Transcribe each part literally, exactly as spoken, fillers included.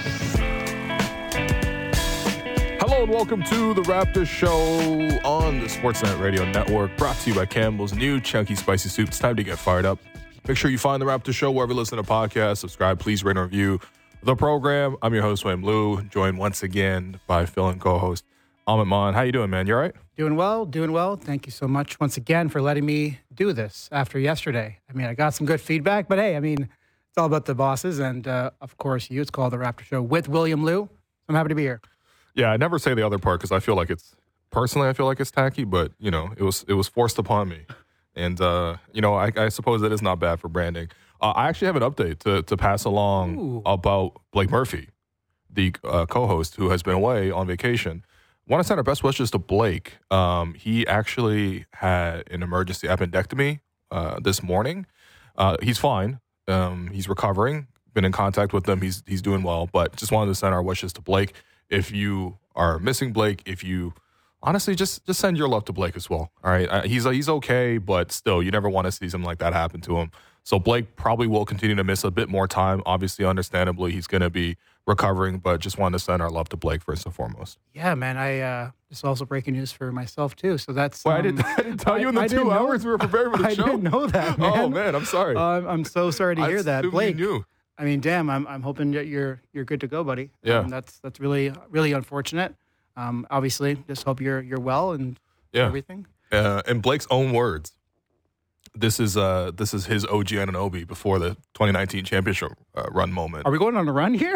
Hello and welcome to the Raptors Show on the Sportsnet Radio Network, brought to you by Campbell's new Chunky Spicy Soup. It's time to get fired up. Make sure you find the Raptors Show wherever you listen to podcasts. Subscribe, please rate and review the program. I'm your host, Wayne Blue, joined once again by Phil and co-host Amit Maan. How you doing, man? You all right? Doing well, doing well. Thank you so much once again for letting me do this after yesterday. I mean, I got some good feedback, but hey, I mean, it's all about the bosses and, uh, of course, you. It's called The Raptor Show with William Liu. I'm happy to be here. Yeah, I never say the other part because I feel like it's, personally, I feel like it's tacky, but, you know, it was it was forced upon me. And, uh, you know, I, I suppose that is not bad for branding. Uh, I actually have an update to, to pass along Ooh. about Blake Murphy, the uh, co-host who has been away on vacation. Want to send our best wishes to Blake. Um, he actually had an emergency appendectomy uh, this morning. Uh, he's fine. Um, he's recovering. Been in contact with him. He's he's doing well. But just wanted to send our wishes to Blake. If you are missing Blake, if you honestly just just send your love to Blake as well. All right, uh, he's he's okay, but still, you never want to see something like that happen to him. So Blake probably will continue to miss a bit more time. Obviously, understandably, he's going to be recovering, but just wanted to send our love to Blake first and foremost. Yeah, man. I uh, this is also breaking news for myself too. So that's. Well, um, I, didn't, I didn't tell I, you in the I two hours know, we were preparing for the I show. I didn't know that, man. Oh man, I'm sorry. Uh, I'm so sorry to hear I that, Blake. You knew. I mean, damn. I'm I'm hoping that you're you're good to go, buddy. Yeah. Um, that's that's really really unfortunate. Um, obviously, just hope you're you're well and yeah. everything. Uh, in Blake's own words, this is uh this is his O G Anunoby before the twenty nineteen championship uh, run moment. Are we going on a run here?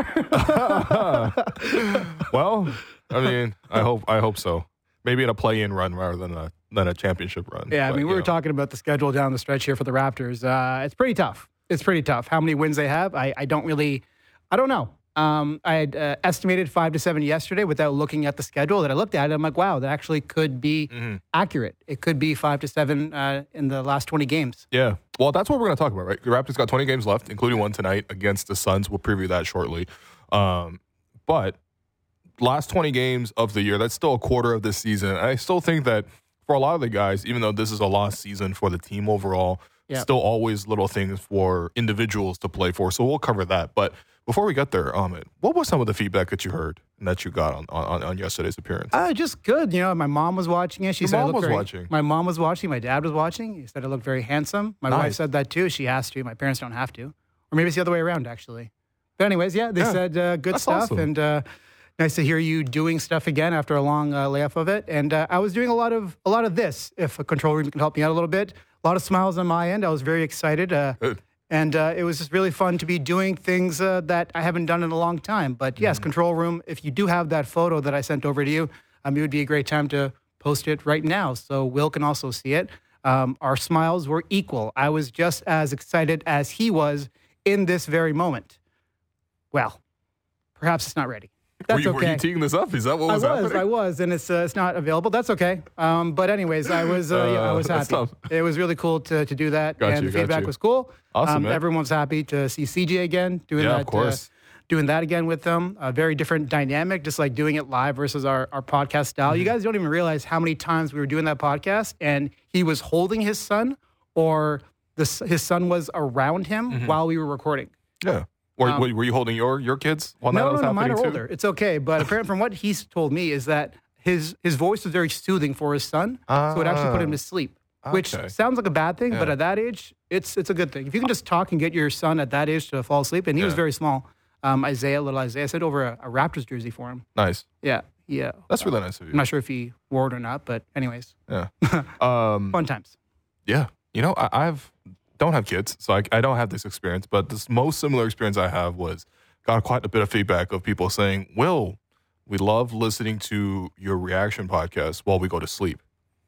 Well, I mean, I hope I hope so. Maybe in a play-in run rather than a than a championship run. Yeah, but, I mean, we were know. talking about the schedule down the stretch here for the Raptors. Uh, it's pretty tough. It's pretty tough. How many wins they have, I, I don't really, I don't know. Um, I had uh, estimated five to seven yesterday without looking at the schedule. That I looked at it, I'm like, wow, that actually could be mm-hmm. accurate. It could be five to seven uh, in the last twenty games. Yeah, well, that's what we're going to talk about, right? The Raptors got twenty games left, including one tonight against the Suns. We'll preview that shortly. Um, but last twenty games of the year, that's still a quarter of this season. I still think that for a lot of the guys, even though this is a lost season for the team overall, yeah. still always little things for individuals to play for. So we'll cover that. But before we get there, Amit, what was some of the feedback that you heard and that you got on, on, on yesterday's appearance? Uh, just good. You know, my mom was watching it. She Your said mom I looked was very, watching. My mom was watching. My dad was watching. He said I looked very handsome. My nice. wife said that too. She has to. My parents don't have to. Or maybe it's the other way around, actually. But anyways, yeah, they yeah. said uh, good That's stuff. Awesome. And uh, nice to hear you doing stuff again after a long uh, layoff of it. And uh, I was doing a lot of a lot of this, if a control room can help me out a little bit. A lot of smiles on my end. I was very excited. Uh, and uh, it was just really fun to be doing things uh, that I haven't done in a long time. But yes, mm-hmm. control room, if you do have that photo that I sent over to you, um, it would be a great time to post it right now so Will can also see it. Um, our smiles were equal. I was just as excited as he was in this very moment. Well, perhaps it's not ready. That's were, you, okay. were you teeing this up? Is that what was I was, happening? I was, and it's uh, it's not available. That's okay. Um, but anyways, I was uh, yeah, I was uh, happy. It was really cool to to do that, got and you, the feedback you. was cool. Awesome, um, man. Everyone was happy to see C J again doing yeah, that. Of course. Uh, doing that again with them. A very different dynamic, just like doing it live versus our, our podcast style. Mm-hmm. You guys don't even realize how many times we were doing that podcast, and he was holding his son, or the, his son was around him mm-hmm. while we were recording. Yeah. Were, Um, were you holding your, your kids while no, that was no, no, mine happening are too? older. It's okay. But apparently from what he's told me is that his his voice was very soothing for his son. Ah, so it actually put him to sleep, which okay. sounds like a bad thing. Yeah. But at that age, it's it's a good thing. If you can just talk and get your son at that age to fall asleep. And he yeah. was very small. Um, Isaiah, little Isaiah, I sent over a, a Raptors jersey for him. Nice. Yeah. Yeah. That's really nice of you. I'm not sure if he wore it or not, but anyways. Yeah. Um, Fun times. Yeah. You know, I, I've don't have kids, so I, I don't have this experience. But this most similar experience I have was got quite a bit of feedback of people saying, Will, we love listening to your reaction podcast while we go to sleep.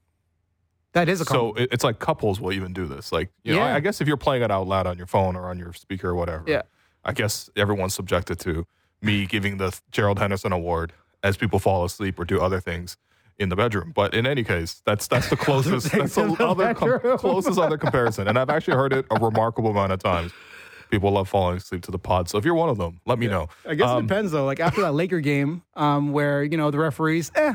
That is a So compliment. it, it's like couples will even do this. Like, you know, Yeah. I, I guess if you're playing it out loud on your phone or on your speaker or whatever, Yeah. I guess everyone's subjected to me giving the Gerald Henderson Award as people fall asleep or do other things in the bedroom. But in any case, that's that's the closest that's the other com- closest other comparison. And I've actually heard it a remarkable amount of times. People love falling asleep to the pod. So if you're one of them, let me Yeah. know. I guess Um, it depends, though. Like after that Laker game um, where, you know, the referees, eh,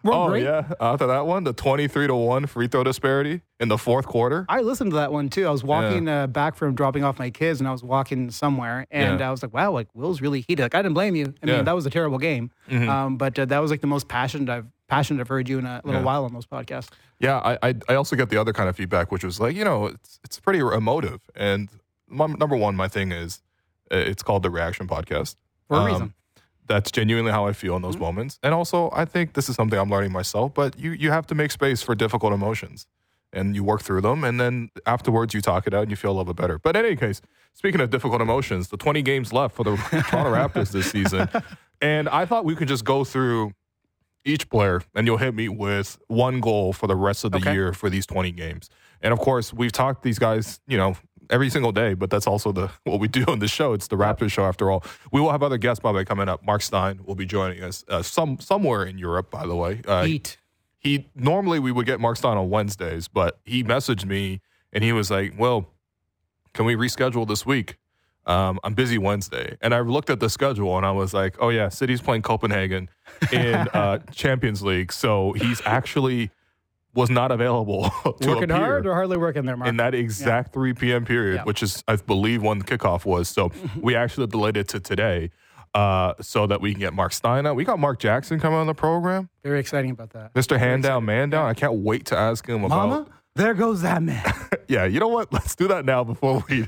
Weren't oh, great. yeah. After that one, the twenty-three to one free throw disparity in the fourth quarter. I listened to that one, too. I was walking yeah. uh, back from dropping off my kids, and I was walking somewhere, and yeah. I was like, wow, like, Will's really heated. Like, I didn't blame you. I mean, yeah. that was a terrible game. Mm-hmm. Um, but uh, that was, like, the most passionate I've passionate I've heard you in a little yeah. while on those podcasts. Yeah, I, I I also get the other kind of feedback, which was like, you know, it's it's pretty emotive. And my, number one, my thing is, it's called the Reaction Podcast. For a um, reason. That's genuinely how I feel in those mm-hmm. moments. And also, I think this is something I'm learning myself, but you, you have to make space for difficult emotions. And you work through them, and then afterwards you talk it out and you feel a little bit better. But in any case, speaking of difficult emotions, the twenty games left for the Toronto Raptors this season. And I thought we could just go through each player, and you'll hit me with one goal for the rest of the okay. year for these twenty games. And of course, we've talked these guys, you know, every single day, but that's also the what we do on this show. It's the Raptors show after all. We will have other guests, by the way, coming up. Mark Stein will be joining us uh, some somewhere in Europe, by the way. Uh, Eat. He normally we would get Mark Stein on Wednesdays, but he messaged me and he was like, "Well, can we reschedule this week? Um, I'm busy Wednesday." And I looked at the schedule and I was like, "Oh yeah, City's playing Copenhagen in uh, Champions League, so he's actually." was not available to working appear hard or hardly working there, Mark? In that exact yeah. three p.m. period, yeah. which is, I believe, when the kickoff was. So we actually delayed it to today uh, so that we can get Mark Stein out. We got Mark Jackson coming on the program. Very exciting about that. Mister Hand Down, Man Down. I can't wait to ask him about... Mama, there goes that man. Yeah, you know what? Let's do that now before we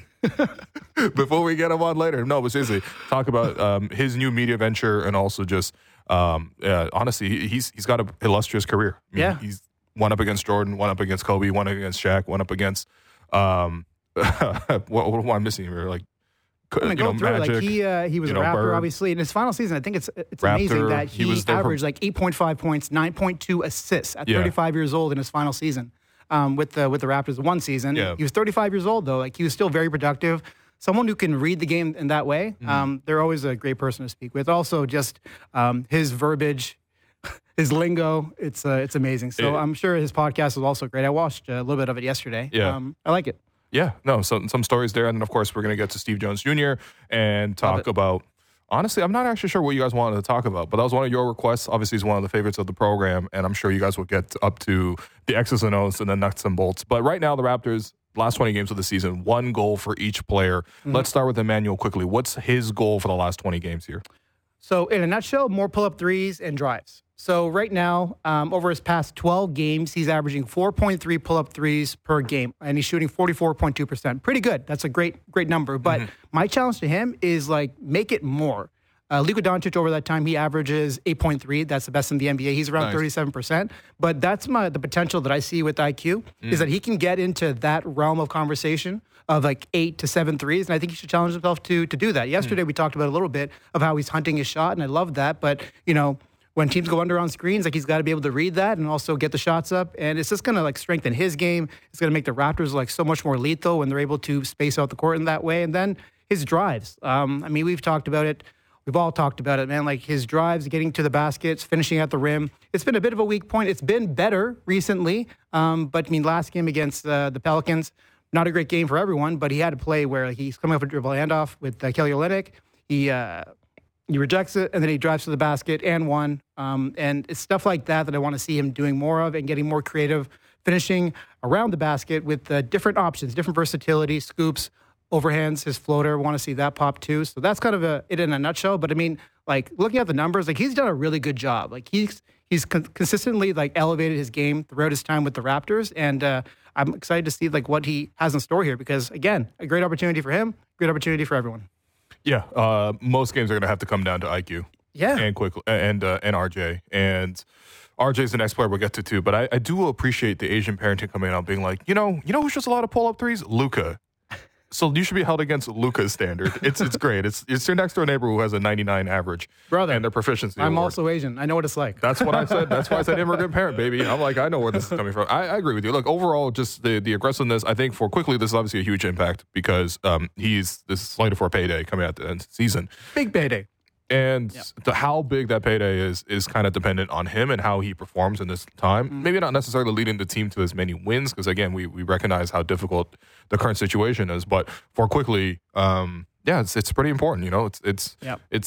before we get him on later. No, but seriously, talk about um, his new media venture and also just, um, uh, honestly, he's he's got an illustrious career. I mean, yeah. He's one up against Jordan, one up against Kobe, one up against Shaq, one up against um, what, what am I missing here? Like, I'm you go know, through Magic, like he uh, he was a know, Raptor, Bird. obviously. In his final season, I think it's it's Raptor, amazing that he, he was averaged for, like eight point five points, nine point two assists at yeah. thirty-five years old in his final season um, with the with the Raptors. One season, yeah. he was thirty-five years old though. Like he was still very productive. Someone who can read the game in that way, mm-hmm. um, they're always a great person to speak with. Also, just um, his verbiage. His lingo, it's uh, it's amazing. So it, I'm sure his podcast is also great. I watched a little bit of it yesterday. Yeah. Um, I like it. Yeah, no, some, some stories there. And then, of course, we're going to get to Steve Jones Junior and talk about, honestly, I'm not actually sure what you guys wanted to talk about, but that was one of your requests. Obviously, he's one of the favorites of the program, and I'm sure you guys will get up to the X's and O's and the nuts and bolts. But right now, the Raptors, last twenty games of the season, one goal for each player. Mm-hmm. Let's start with Emmanuel quickly. What's his goal for the last twenty games here? So in a nutshell, more pull-up threes and drives. So right now, um, over his past twelve games, he's averaging four point three pull-up threes per game, and he's shooting forty-four point two percent. Pretty good. That's a great, great number. But mm-hmm. my challenge to him is, like, make it more. Uh, Luka Doncic, over that time, he averages eight point three. That's the best in the N B A. He's around nice. thirty-seven percent. But that's my the potential that I see with I Q, mm. is that he can get into that realm of conversation of like eight to seven threes, and I think he should challenge himself to to do that. Yesterday, mm. we talked about a little bit of how he's hunting his shot, and I love that. But, you know, when teams go under on screens, like, he's got to be able to read that and also get the shots up, and it's just going to, like, strengthen his game. It's going to make the Raptors, like, so much more lethal when they're able to space out the court in that way. And then his drives. Um, I mean, we've talked about it. We've all talked about it, man. Like, his drives, getting to the baskets, finishing at the rim. It's been a bit of a weak point. It's been better recently. Um, but, I mean, last game against uh, the Pelicans, not a great game for everyone, but he had a play where like, he's coming off a dribble handoff with uh, Kelly Olynyk. He uh, he rejects it, and then he drives to the basket and one. Um, and it's stuff like that that I want to see him doing more of and getting more creative, finishing around the basket with uh, different options, different versatility, scoops, overhands, his floater. Want to see that pop too. So that's kind of a, it in a nutshell. But I mean, like, looking at the numbers, like, he's done a really good job. Like, he's he's con- consistently like elevated his game throughout his time with the Raptors, and uh, I'm excited to see like what he has in store here, because again, a great opportunity for him, great opportunity for everyone. Yeah, uh, most games are going to have to come down to I Q. Yeah, and quickly and uh, and R J and. R J's the next player we'll get to too, but I, I do appreciate the Asian parenting coming out being like, you know, you know who's just a lot of pull-up threes? Luka. So you should be held against Luka's standard. It's it's great. It's it's your next door neighbor who has a ninety-nine average, brother, and their proficiency. I'm award. also Asian. I know what it's like. That's what I said. That's why I said immigrant parent, baby. I'm like, I know where this is coming from. I, I agree with you. Look, overall, just the the aggressiveness. I think for quickly, this is obviously a huge impact because um he's this is slated for a payday coming at the end of the season. Big payday. And yep. the, how big that payday is is kind of dependent on him and how he performs in this time. Mm-hmm. Maybe not necessarily leading the team to as many wins because, again, we, we recognize how difficult the current situation is. But for quickly, um, yeah, it's it's pretty important. You know, it's it's yep. it's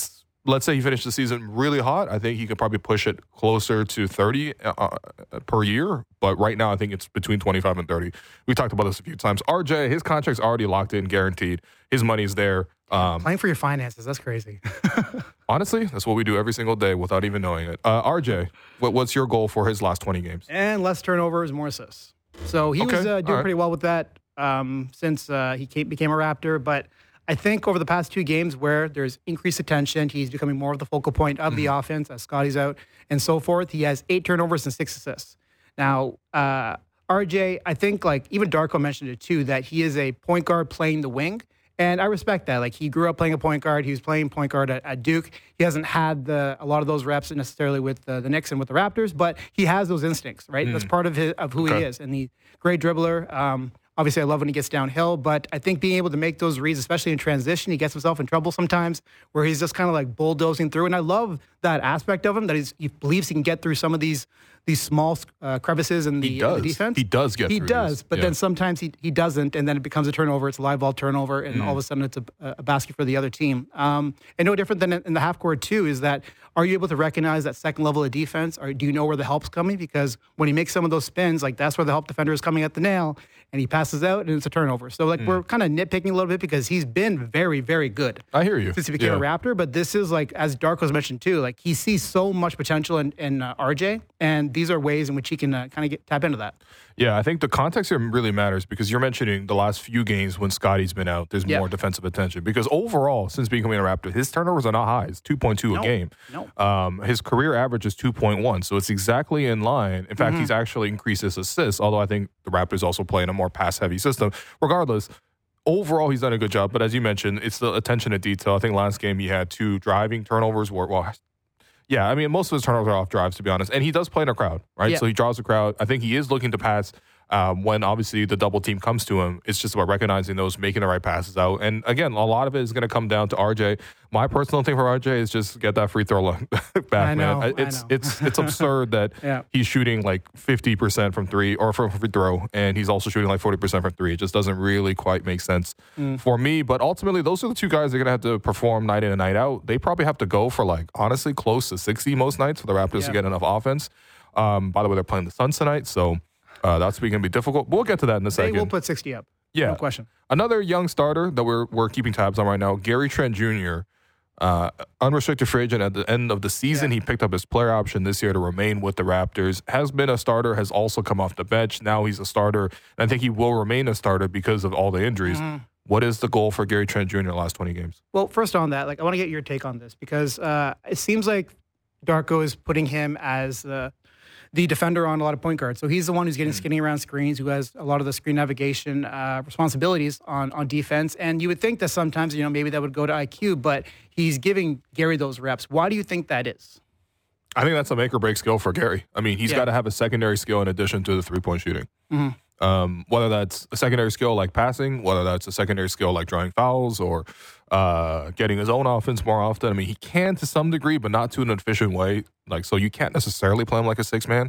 let's say he finished the season really hot, I think he could probably push it closer to thirty uh, per year. But right now, I think it's between twenty-five and thirty. We talked about this a few times. R J, his contract's already locked in, guaranteed. His money's there. Um, Playing for your finances, that's crazy. honestly, that's what we do every single day without even knowing it. Uh, R J, what, what's your goal for his last twenty games? And less turnovers, more assists. So he Okay, was uh, doing all right. pretty well with that um, since uh, he came, became a Raptor. But I think over the past two games where there's increased attention, he's becoming more of the focal point of mm-hmm. the offense as Scotty's out and so forth. He has eight turnovers and six assists. Now, uh, R J, I think like even Darko mentioned it too, that he is a point guard playing the wing. And I respect that. Like he grew up playing a point guard. He was playing point guard at, at Duke. He hasn't had the, a lot of those reps necessarily with the, the Knicks and with the Raptors, but he has those instincts, right? Mm. That's part of his, of who okay. he is. And he's a great dribbler. Um, Obviously, I love when he gets downhill, but I think being able to make those reads, especially in transition, he gets himself in trouble sometimes where he's just kind of like bulldozing through. And I love that aspect of him, that he's, he believes he can get through some of these these small uh, crevices in the, he does. in the defense. He does get he through He does, these. but yeah. then sometimes he, he doesn't, and then it becomes a turnover. It's a live ball turnover, and mm. all of a sudden it's a, a basket for the other team. Um, and no different than in the half court, too, is that are you able to recognize that second level of defense? Or do you know where the help's coming? Because when he makes some of those spins, like that's where the help defender is coming at the nail, and he passes out, and it's a turnover. So like mm. we're kind of nitpicking a little bit because he's been very, very good. I hear you. Since he became yeah. a Raptor, but this is like, as Darko's mentioned too, like he sees so much potential in, in uh, R J, and these are ways in which he can uh, kind of get tap into that. Yeah, I think the context here really matters because you're mentioning the last few games when Scotty's been out, there's yeah. more defensive attention. Because overall, since becoming a Raptor, his turnovers are not high. It's two point two no, a game. No. Um, his career average is two point one, so it's exactly in line. In fact, mm-hmm. he's actually increased his assists, although I think the Raptors also play in a more pass-heavy system. Regardless, overall, he's done a good job. But as you mentioned, it's the attention to detail. I think last game he had two driving turnovers where, well, yeah, I mean, most of his turnovers are off drives, to be honest. And he does play in a crowd, right? Yeah. So he draws a crowd. I think he is looking to pass um, when, obviously, the double team comes to him. It's just about recognizing those, making the right passes out. And, again, a lot of it is going to come down to R J. My personal thing for R J is just get that free throw line back, I know, man. It's, I know. it's, it's absurd that yeah. he's shooting like fifty percent from three or from free throw, and he's also shooting like forty percent from three. It just doesn't really quite make sense mm. for me. But ultimately, those are the two guys that are going to have to perform night in and night out. They probably have to go for like, honestly, close to sixty most nights for the Raptors yeah. to get enough offense. Um, by the way, they're playing the Suns tonight, so uh, that's going to be difficult. But we'll get to that in a second. They will put sixty up. Yeah. No question. Another young starter that we're we're keeping tabs on right now, Gary Trent Junior Uh, unrestricted free agent at the end of the season. Yeah. He picked up his player option this year to remain with the Raptors. Has been a starter, has also come off the bench. Now he's a starter. And I think he will remain a starter because of all the injuries. Mm-hmm. What is the goal for Gary Trent Junior the last twenty games? Well, first on that, like I want to get your take on this because uh, it seems like Darko is putting him as the the defender on a lot of point guards. So he's the one who's getting mm. skinny around screens, who has a lot of the screen navigation uh, responsibilities on, on defense. And you would think that sometimes, you know, maybe that would go to I Q, but he's giving Gary those reps. Why do you think that is? I think that's a make or break skill for Gary. I mean, he's yeah. got to have a secondary skill in addition to the three-point shooting. Mm-hmm. Um, whether that's a secondary skill like passing, whether that's a secondary skill like drawing fouls or uh, getting his own offense more often. I mean, he can to some degree, but not to an efficient way. Like, so you can't necessarily play him like a six man.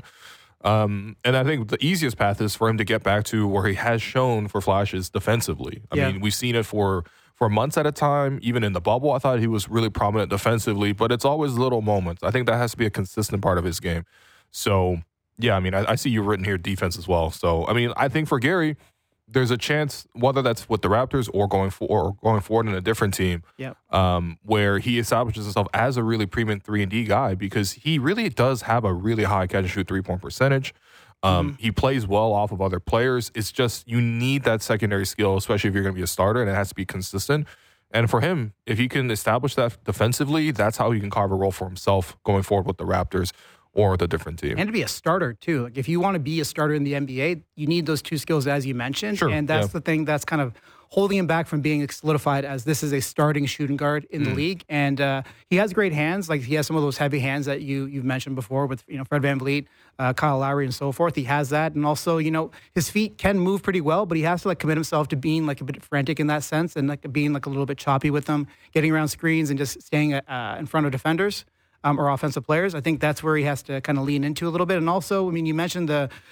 Um, and I think the easiest path is for him to get back to where he has shown for flashes defensively. I yeah. mean, we've seen it for for months at a time. Even in the bubble, I thought he was really prominent defensively, but it's always little moments. I think that has to be a consistent part of his game. So, yeah, I mean, I, I see you written here defense as well. So, I mean, I think for Gary, there's a chance, whether that's with the Raptors or going for or going forward in a different team, yeah. um, where he establishes himself as a really premium three and D guy because he really does have a really high catch and shoot three point percentage. Um, mm-hmm. He plays well off of other players. It's just you need that secondary skill, especially if you're going to be a starter, and it has to be consistent. And for him, if he can establish that defensively, that's how he can carve a role for himself going forward with the Raptors or the different team. And to be a starter, too. Like if you want to be a starter in the N B A, you need those two skills, as you mentioned. Sure, and that's yeah. the thing that's kind of holding him back from being solidified as this is a starting shooting guard in mm. the league. And uh, he has great hands. Like he has some of those heavy hands that you, you've mentioned before with, you know, Fred VanVleet, uh, Kyle Lowry, and so forth. He has that. And also, you know, his feet can move pretty well, but he has to like commit himself to being like a bit frantic in that sense and like being like a little bit choppy with them, getting around screens and just staying uh, in front of defenders. Um, or offensive players. I think that's where he has to kind of lean into a little bit. And also, I mean, you mentioned the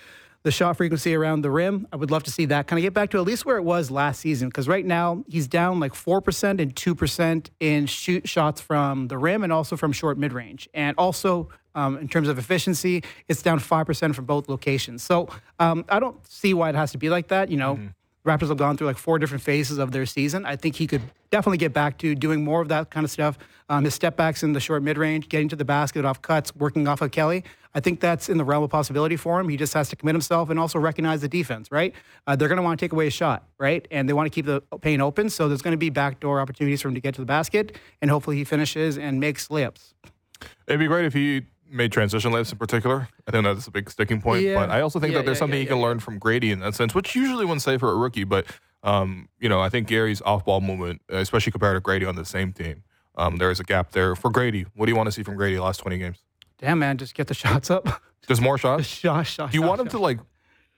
the shot frequency around the rim. I would love to see that kind of get back to at least where it was last season, because right now he's down like four percent and two percent in shoot shots from the rim and also from short mid-range. And also um, in terms of efficiency, it's down five percent from both locations. So um, I don't see why it has to be like that. You know, mm-hmm. Raptors have gone through like four different phases of their season. I think he could definitely get back to doing more of that kind of stuff. Um, his step backs in the short mid-range, getting to the basket off cuts, working off of Kelly. I think that's in the realm of possibility for him. He just has to commit himself and also recognize the defense, right? Uh, they're going to want to take away a shot, right? And they want to keep the paint open. So there's going to be backdoor opportunities for him to get to the basket. And hopefully he finishes and makes layups. It'd be great if he made transition layups in particular. I think that's a big sticking point. Yeah. But I also think yeah, that there's yeah, something yeah, he can yeah, learn yeah. from Grady in that sense, which usually wouldn't say for a rookie. But, um, you know, I think Gary's off-ball movement, especially compared to Grady on the same team, um, there is a gap there. For Grady, what do you want to see from Grady the last twenty games? Damn, man, just get the shots up. Just more shots? shot, shot, Do you shot, want him shot. to, like,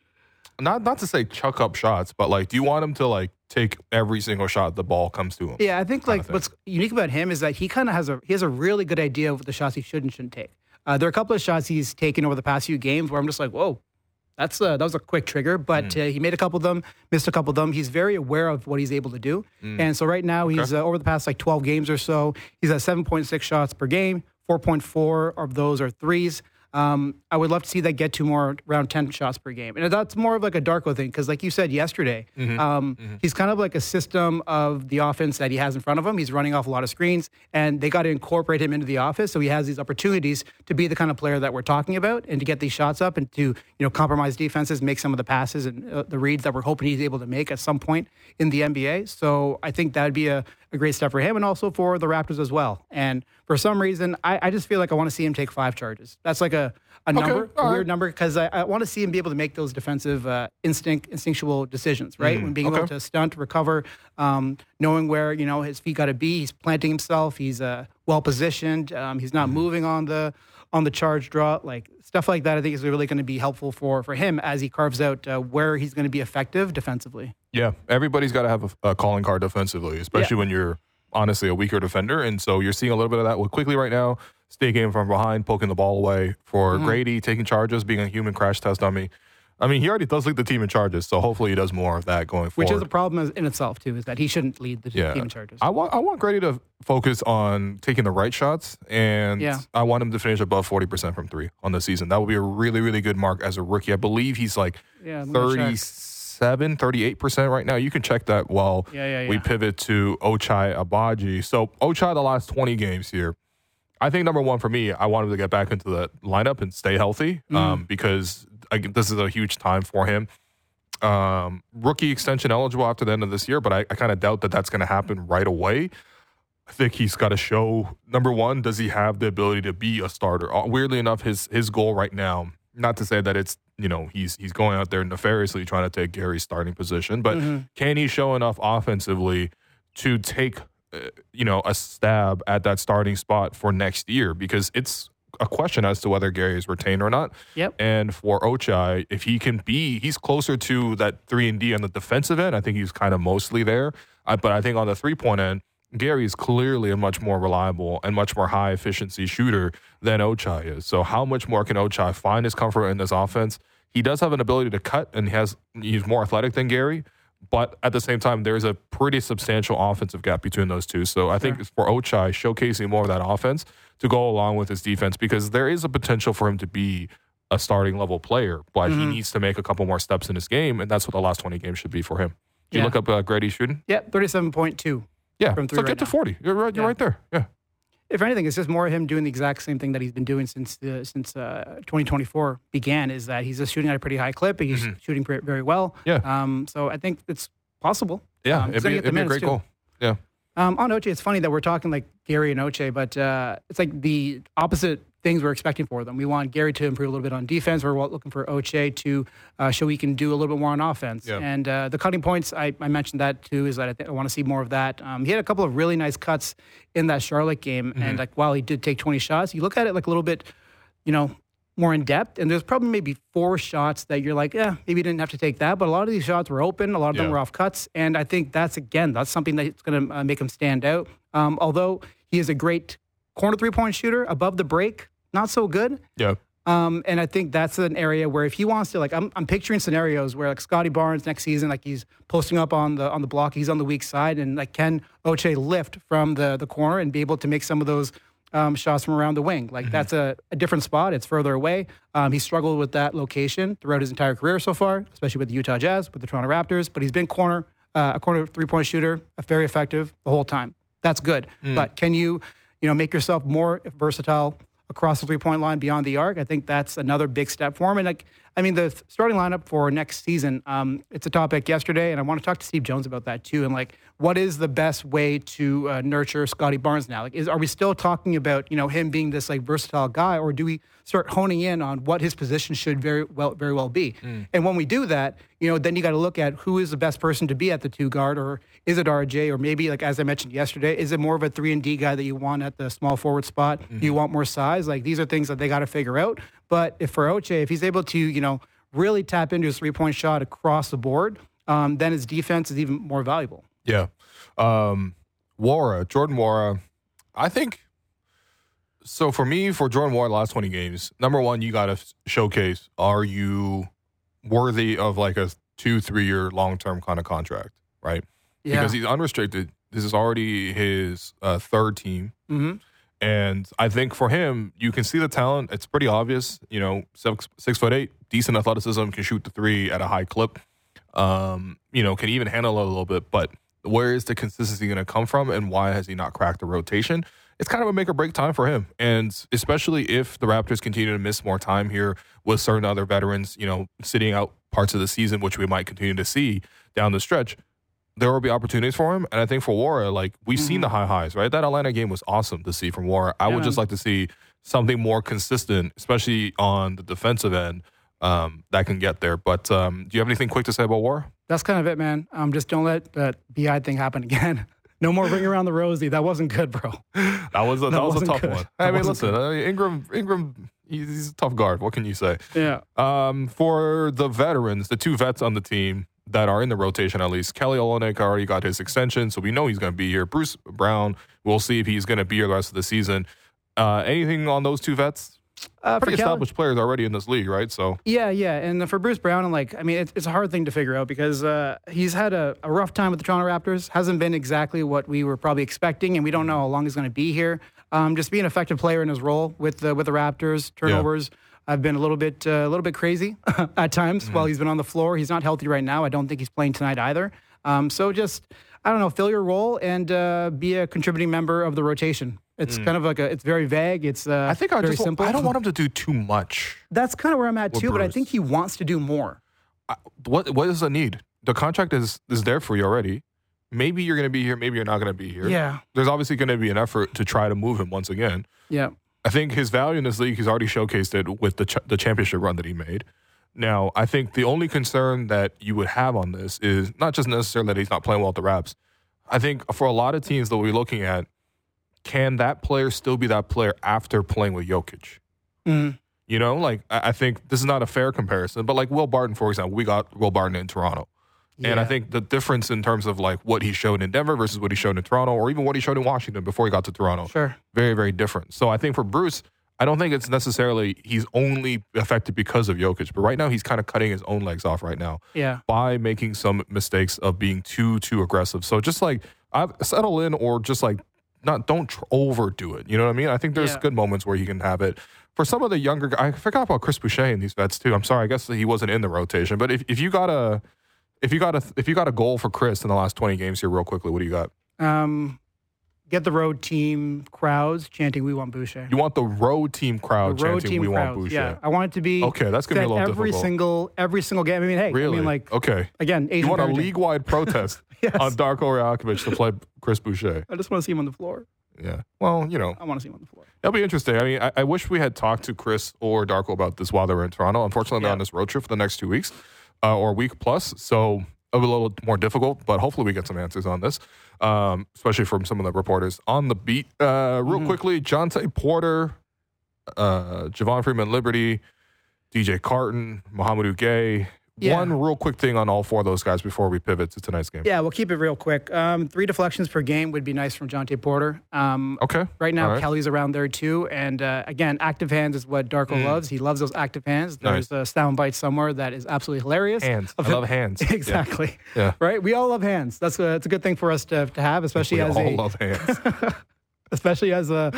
not not to say chuck up shots, but, like, do you want him to, like, take every single shot the ball comes to him? Yeah, I think, like, what's unique about him is that he kind of has a, he has a really good idea of the shots he should and shouldn't take. Uh, there are a couple of shots he's taken over the past few games where I'm just like, whoa, that's a, that was a quick trigger. But mm. uh, he made a couple of them, missed a couple of them. He's very aware of what he's able to do. Mm. And so right now he's okay. uh, over the past like twelve games or so, he's at seven point six shots per game. four point four of those are threes. Um, I would love to see that get to more around ten shots per game. And that's more of like a Darko thing because like you said yesterday, mm-hmm. Um, mm-hmm. he's kind of like a system of the offense that he has in front of him. He's running off a lot of screens and they got to incorporate him into the offense. So he has these opportunities to be the kind of player that we're talking about and to get these shots up and to, you know, compromise defenses, make some of the passes and uh, the reads that we're hoping he's able to make at some point in the N B A. So I think that'd be a, a great step for him and also for the Raptors as well. And for some reason, I, I just feel like I want to see him take five charges. That's like a, a okay, number, a right. weird number, because I, I want to see him be able to make those defensive uh, instinct, instinctual decisions, right? Mm, when being okay. able to stunt, recover, um, knowing where, you know, his feet got to be. He's planting himself. He's uh, well-positioned. Um, he's not mm. moving on the on the charge draw. Like, stuff like that I think is really going to be helpful for, for him as he carves out uh, where he's going to be effective defensively. Yeah, everybody's got to have a, a calling card defensively, especially yeah. when you're honestly a weaker defender. And so you're seeing a little bit of that with Quickly right now, staking from behind, poking the ball away. For mm-hmm. Grady, taking charges, being a human crash test dummy. I mean, he already does lead the team in charges, so hopefully he does more of that going forward. Which is a problem in itself, too, is that he shouldn't lead the yeah. team in charges. I want I want Grady to focus on taking the right shots, and yeah. I want him to finish above forty percent from three on the season. That would be a really, really good mark as a rookie. I believe he's like yeah, thirty-seven, thirty-eight percent right now. You can check that while yeah, yeah, yeah. we pivot to Ochai Agbaji. So Ochai, the last twenty games here, I think number one for me, I want him to get back into the lineup and stay healthy mm. um, because I, this is a huge time for him. Um, rookie extension eligible after the end of this year, but I, I kind of doubt that that's going to happen right away. I think he's got to show, number one, does he have the ability to be a starter? Uh, weirdly enough, his his goal right now, not to say that it's, you know, he's he's going out there nefariously trying to take Gary's starting position, but mm-hmm. can he show enough offensively to take, uh, you know, a stab at that starting spot for next year? Because it's a question as to whether Gary is retained or not. Yep. And for Ochai, if he can be, he's closer to that three and D on the defensive end. I think he's kind of mostly there. Uh, but I think on the three-point end, Gary is clearly a much more reliable and much more high-efficiency shooter than Ochai is. So how much more can Ochai find his comfort in this offense? He does have an ability to cut, and he has he's more athletic than Gary. But at the same time, there's a pretty substantial offensive gap between those two. So I think sure. for Ochai, showcasing more of that offense to go along with his defense, because there is a potential for him to be a starting level player, but mm-hmm. he needs to make a couple more steps in his game, and that's what the last twenty games should be for him. Did yeah. you look up uh, Grady shooting? Yeah, thirty-seven point two. Yeah, from three so right get to now. forty. You're right. You're yeah. right there. Yeah. If anything, it's just more of him doing the exact same thing that he's been doing since uh, since uh, twenty twenty-four began. Is that he's just shooting at a pretty high clip. He's mm-hmm. shooting pre- very well. Yeah. Um. So I think it's possible. Yeah, um, it'd be, it'd be a great too. goal. Yeah. Um, on Ochai, it's funny that we're talking like Gary and Ochai, but uh, it's like the opposite things we're expecting for them. We want Gary to improve a little bit on defense. We're looking for Ochai to uh, show he can do a little bit more on offense. Yeah. And uh, the cutting points, I, I mentioned that too, is that I, th- I want to see more of that. Um, he had a couple of really nice cuts in that Charlotte game. Mm-hmm. And like while he did take twenty shots, you look at it like a little bit, you know, more in depth, and there's probably maybe four shots that you're like, yeah, maybe you didn't have to take that, but a lot of these shots were open, a lot of yeah. them were off cuts, and I think that's, again, that's something that's going to uh, make him stand out. Um, although he is a great corner three-point shooter, above the break, not so good. Yeah. Um, and I think that's an area where if he wants to, like, I'm, I'm picturing scenarios where like Scotty Barnes next season, like he's posting up on the on the block, he's on the weak side, and like can Oche lift from the the corner and be able to make some of those um, shots from around the wing? Like mm-hmm. that's a, a different spot. It's further away. Um, he struggled with that location throughout his entire career so far, especially with the Utah Jazz, with the Toronto Raptors. But he's been corner uh, a corner three point shooter, very effective the whole time. That's good. Mm. But can you, you know, make yourself more versatile across the three-point line beyond the arc? I think that's another big step for him. And, like, I mean, the starting lineup for next season, um, it's a topic yesterday, and I want to talk to Steve Jones about that too. And, like, what is the best way to uh, nurture Scotty Barnes now? Like, is are we still talking about, you know, him being this, like, versatile guy, or do we start honing in on what his position should very well very well be? Mm. And when we do that, you know, then you got to look at who is the best person to be at the two guard, or is it R J, or maybe, like, as I mentioned yesterday, is it more of a three and D guy that you want at the small forward spot? Mm-hmm. Do you want more size? Like, these are things that they got to figure out. But if for Oche, if he's able to, you know, really tap into his three-point shot across the board, um, then his defense is even more valuable. Yeah. Um, Nwora, Jordan Nwora, I think, so for me, for Jordan Nwora, the last twenty games, number one, you got to showcase, are you worthy of like a two, three-year long-term kind of contract, right? Yeah. Because he's unrestricted. This is already his uh, third team. Mm-hmm. And I think for him, you can see the talent. It's pretty obvious. You know, six, six foot eight, decent athleticism, can shoot the three at a high clip. Um, you know, can even handle it a little bit. But where is the consistency going to come from, and why has he not cracked the rotation? It's kind of a make or break time for him. And especially if the Raptors continue to miss more time here with certain other veterans, you know, sitting out parts of the season, which we might continue to see down the stretch, there will be opportunities for him. And I think for Nwora, like, we've mm-hmm. seen the high highs, right? That Atlanta game was awesome to see from Nwora. I yeah, would just like to see something more consistent, especially on the defensive end, um, that can get there. But um, do you have anything quick to say about Nwora? That's kind of it, man. Um, just don't let that B I thing happen again. No more ring around the rosy. That wasn't good, bro. That was a, that, that was a tough good. one. I mean, listen, uh, Ingram, Ingram, he's, he's a tough guard. What can you say? Yeah. Um, for the veterans, the two vets on the team that are in the rotation, at least, Kelly Olynyk already got his extension, so we know he's going to be here. Bruce Brown, we'll see if he's going to be here the rest of the season. Uh, anything on those two vets? Uh, Pretty established Kelly, players already in this league, right? So yeah, yeah. And for Bruce Brown, and like, I mean, it's, it's a hard thing to figure out because uh, he's had a, a rough time with the Toronto Raptors. Hasn't been exactly what we were probably expecting, and we don't know how long he's going to be here. Um, just being an effective player in his role with the with the Raptors, turnovers. Yeah. I've been a little bit, uh, a little bit crazy at times mm-hmm. while he's been on the floor. He's not healthy right now. I don't think he's playing tonight either. Um, so just, I don't know, fill your role and uh, be a contributing member of the rotation. It's mm. kind of like a, it's very vague. It's uh, I think I very just, simple. I don't want him to do too much. That's kind of where I'm at too. Bruce. But I think he wants to do more. I, what What is the need? The contract is is there for you already. Maybe you're going to be here. Maybe you're not going to be here. Yeah. There's obviously going to be an effort to try to move him once again. Yeah. I think his value in this league, he's already showcased it with the ch- the championship run that he made. Now, I think the only concern that you would have on this is not just necessarily that he's not playing well at the Raps. I think for a lot of teams that we're looking at, can that player still be that player after playing with Jokic? Mm. You know, like, I, I think this is not a fair comparison, but like Will Barton, for example, we got Will Barton in Toronto. Yeah. And I think the difference in terms of like what he showed in Denver versus what he showed in Toronto, or even what he showed in Washington before he got to Toronto, sure, very, very different. So I think for Bruce, I don't think it's necessarily he's only affected because of Jokic, but right now he's kind of cutting his own legs off right now, yeah, by making some mistakes of being too, too aggressive. So just like I've settle in, or just like not don't tr- overdo it. You know what I mean? I think there's yeah. good moments where he can have it. For some of the younger guys, I forgot about Chris Boucher in these vets too. I'm sorry, I guess he wasn't in the rotation, but if if you got a If you got a if you got a goal for Chris in the last twenty games here, real quickly, what do you got? Um, get the road team crowds chanting "We want Boucher." You want the road team crowd the road chanting team "We crowds, want Boucher." Yeah, I want it to be okay. That's gonna be a little every difficult. single every single game. I mean, hey, really? I mean, like, okay. Again, Asian you want parenting. a league-wide protest yes. on Darko Rajakovic to play Chris Boucher? I just want to see him on the floor. Yeah. Well, you know, I want to see him on the floor. That'll be interesting. I mean, I, I wish we had talked to Chris or Darko about this while they were in Toronto. Unfortunately, they're yeah. on this road trip for the next two weeks uh, or a week plus. So. A little more difficult, but hopefully we get some answers on this, um, especially from some of the reporters on the beat. Uh, real mm-hmm. quickly, Jontay Porter, uh, Javon Freeman Liberty, D J Carton, Mohamedou Gay. Yeah. One real quick thing on all four of those guys before we pivot to tonight's game. Yeah, we'll keep it real quick. Um, three deflections per game would be nice from Jonte Porter. Um, Okay. Right now, right. Kelly's around there too. And uh, again, active hands is what Darko mm. loves. He loves those active hands. There's nice. a sound bite somewhere that is absolutely hilarious. Hands. I love hands. Exactly. Yeah. yeah. Right? We all love hands. That's a, that's a good thing for us to, to have, especially we as all a... love hands. especially as a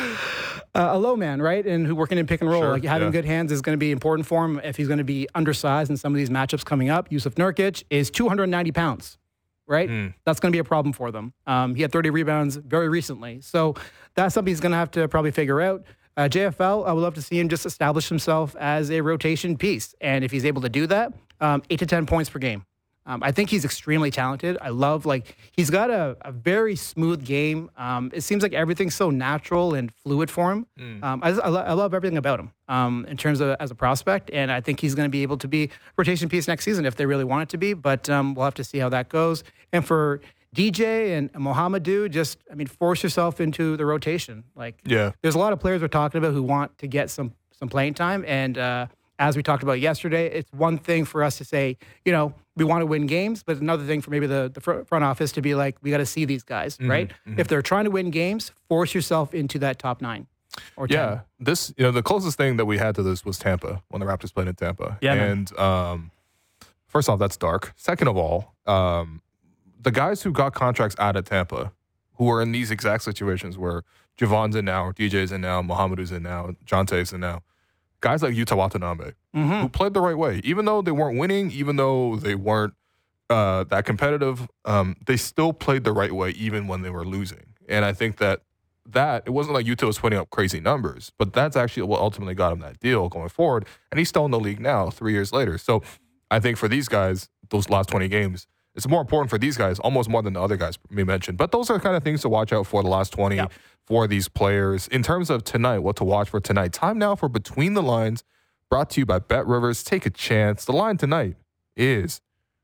a low man, right? And who working in pick and roll. Sure, like having yeah. good hands is going to be important for him if he's going to be undersized in some of these matchups coming up. Yusuf Nurkic is two hundred ninety pounds, right? Mm. That's going to be a problem for them. Um, he had thirty rebounds very recently. So that's something he's going to have to probably figure out. Uh, J F L, I would love to see him just establish himself as a rotation piece. And if he's able to do that, um, eight to ten points per game. Um, I think he's extremely talented. I love, like, he's got a, a very smooth game. Um, it seems like everything's so natural and fluid for him. Mm. Um, I, I, lo- I love everything about him um, in terms of as a prospect, and I think he's going to be able to be a rotation piece next season if they really want it to be, but um, we'll have to see how that goes. And for D J and Mohamedou, just, I mean, force yourself into the rotation. Like, yeah. there's a lot of players we're talking about who want to get some, some playing time, and uh, as we talked about yesterday, it's one thing for us to say, you know, we want to win games, but another thing for maybe the, the front office to be like, we got to see these guys, mm-hmm, right? Mm-hmm. If they're trying to win games, force yourself into that top nine or ten. Yeah, this, you know, the closest thing that we had to this was Tampa, when the Raptors played in Tampa. Yeah, and um, first off, that's dark. Second of all, um, the guys who got contracts out of Tampa, who are in these exact situations where Javon's in now, or D J's in now, Mohamedou's in now, Jonte's in now, guys like Yuta Watanabe, mm-hmm. who played the right way. Even though they weren't winning, even though they weren't uh, that competitive, um, they still played the right way even when they were losing. And I think that that, it wasn't like Yuta was putting up crazy numbers, but that's actually what ultimately got him that deal going forward. And he's still in the league now, three years later. So I think for these guys, those last twenty games, it's more important for these guys, almost more than the other guys we mentioned. But those are the kind of things to watch out for the last twenty yeah. for these players. In terms of tonight, what to watch for tonight, time now for Between the Lines, brought to you by Bet Rivers. Take a chance. The line tonight is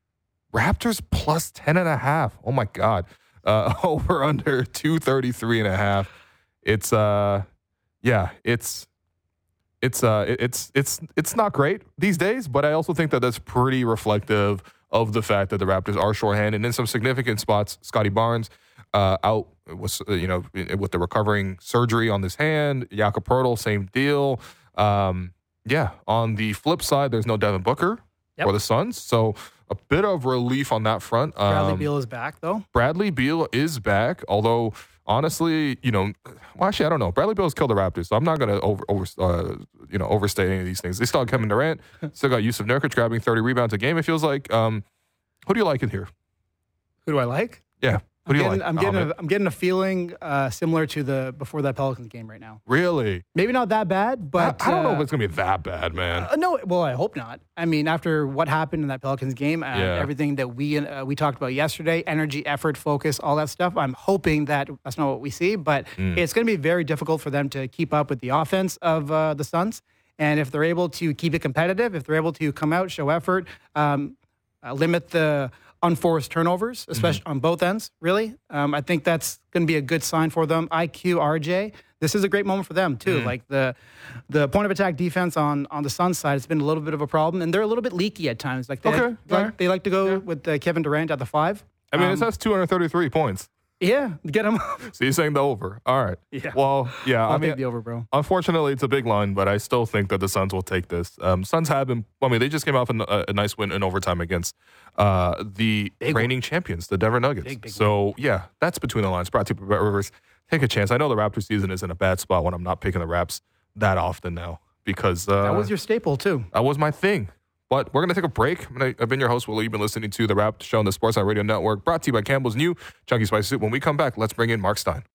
Raptors plus ten and a half. Oh, my God. Uh, over under two thirty-three and a half. It's, uh, yeah, it's, it's, uh, it's, it's, it's not great these days, but I also think that that's pretty reflective of the fact that the Raptors are shorthanded in some significant spots. Scotty Barnes uh, out was, you know, with the recovering surgery on his hand. Jakob Poeltl, same deal. Um, yeah. On the flip side, there's no Devin Booker yep. for the Suns, so a bit of relief on that front. Um, Bradley Beal is back, though. Bradley Beal is back, although honestly, you know, well, actually, I don't know. Bradley Beal's killed the Raptors, so I'm not going to over, over uh, you know, overstate any of these things. They still have Kevin Durant, still got Yusuf Nurkic grabbing thirty rebounds a game. It feels like. Um, who do you like in here? Who do I like? Yeah. Who do I'm you getting, like? I'm getting, oh, a, I'm getting a feeling uh, similar to the before that Pelicans game right now. Really? Maybe not that bad, but I, I don't uh, know if it's gonna be that bad, man. Uh, no, well, I hope not. I mean, after what happened in that Pelicans game, uh, yeah. everything that we uh, we talked about yesterday, energy, effort, focus, all that stuff. I'm hoping that that's not what we see, but mm. it's going to be very difficult for them to keep up with the offense of uh, the Suns. And if they're able to keep it competitive, if they're able to come out, show effort, um, uh, limit the unforced turnovers, especially mm-hmm. on both ends, really. Um, I think that's going to be a good sign for them. I Q, R J, this is a great moment for them, too. Mm. Like, the the point of attack defense on, on the Suns side has been a little bit of a problem, and they're a little bit leaky at times. Like, they, okay. like, right. they like to go yeah. with uh, Kevin Durant at the five. I mean, um, it says two hundred thirty-three points. Yeah, get him. So you're saying the over. All right. Yeah. Well, yeah. I'll I mean, take the over, bro. Unfortunately, it's a big line, but I still think that the Suns will take this. Um, Suns have been, I mean, they just came off a, a nice win in overtime against uh, the big reigning one. champions, the Denver Nuggets. Big, big so, one. yeah, that's Between the Lines. Brought to you by Bet Rivers. Take a chance. I know the Raptors season is in a bad spot when I'm not picking the Raps that often now because uh, that was your staple, too. That was my thing. But we're going to take a break. Gonna, I've been your host, Willie. You've been listening to The Wrap Show on the Sportsnet Radio Network, brought to you by Campbell's new Chunky Spicy Soup. When we come back, let's bring in Mark Stein.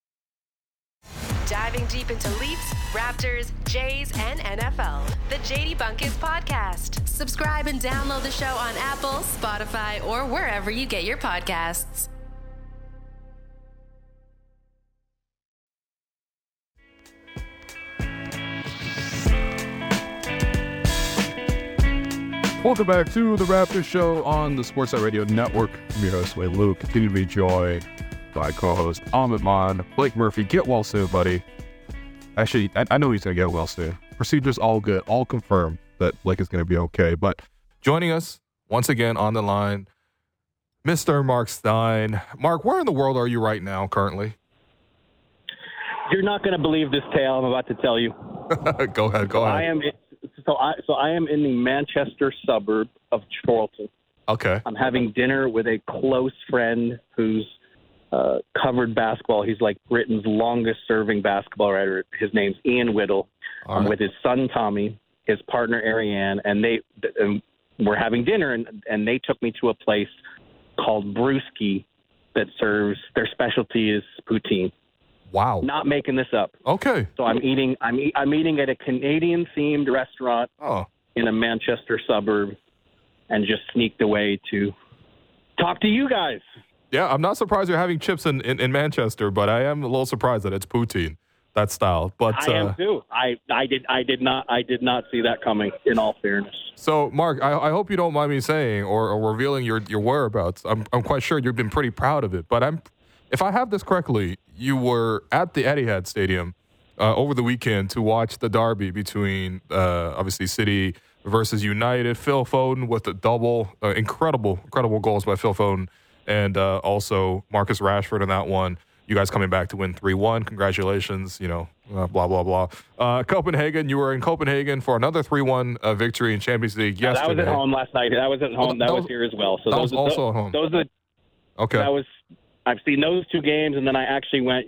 Diving deep into Leafs, Raptors, Jays, and N F L. The J D Bunkis Podcast. Subscribe and download the show on Apple, Spotify, or wherever you get your podcasts. Welcome back to the Raptors Show on the Sportsnet Radio Network. I'm your host, Wade Luke. Continue to be joined by co-host Ahmed Mon, Blake Murphy. Get well soon, buddy. Actually, I, I know he's going to get well soon. Procedures all good, all confirmed that Blake is going to be okay. But joining us, once again on the line, Mister Mark Stein. Mark, where in the world are you right now currently? You're not going to believe this tale I'm about to tell you. Go ahead, go so ahead. I am so I so I am in the Manchester suburb of Chorlton. Okay. I'm having dinner with a close friend who's uh, covered basketball. He's like Britain's longest-serving basketball writer. His name's Ian Whittle. All I'm right. with his son Tommy, his partner Ariane, and they and we're having dinner, and, and they took me to a place called Brewski that serves their specialty is poutine. Wow. Not making this up. Okay. So I'm eating. I'm e- I'm eating at a Canadian-themed restaurant Oh. in a Manchester suburb, and just sneaked away to talk to you guys. Yeah, I'm not surprised you're having chips in, in, in Manchester, but I am a little surprised that it's poutine, that style. But I uh, am too. I, I did I did not I did not see that coming. In all fairness. So, Mark, I, I hope you don't mind me saying or, or revealing your, your whereabouts. I'm I'm quite sure you've been pretty proud of it. But I'm, if I have this correctly, you were at the Etihad Stadium uh, over the weekend to watch the derby between uh, obviously City versus United. Phil Foden with a double, uh, incredible, incredible goals by Phil Foden, and uh, also Marcus Rashford in that one. You guys coming back to win three one. Congratulations, you know, uh, blah, blah, blah. Uh, Copenhagen, you were in Copenhagen for another three one uh, victory in Champions League Yeah, yesterday. that was at home last night. That was at home. that that, was- was here as well. So that those was also those, at home. Those are, Okay. that was. I've seen those two games, and then I actually went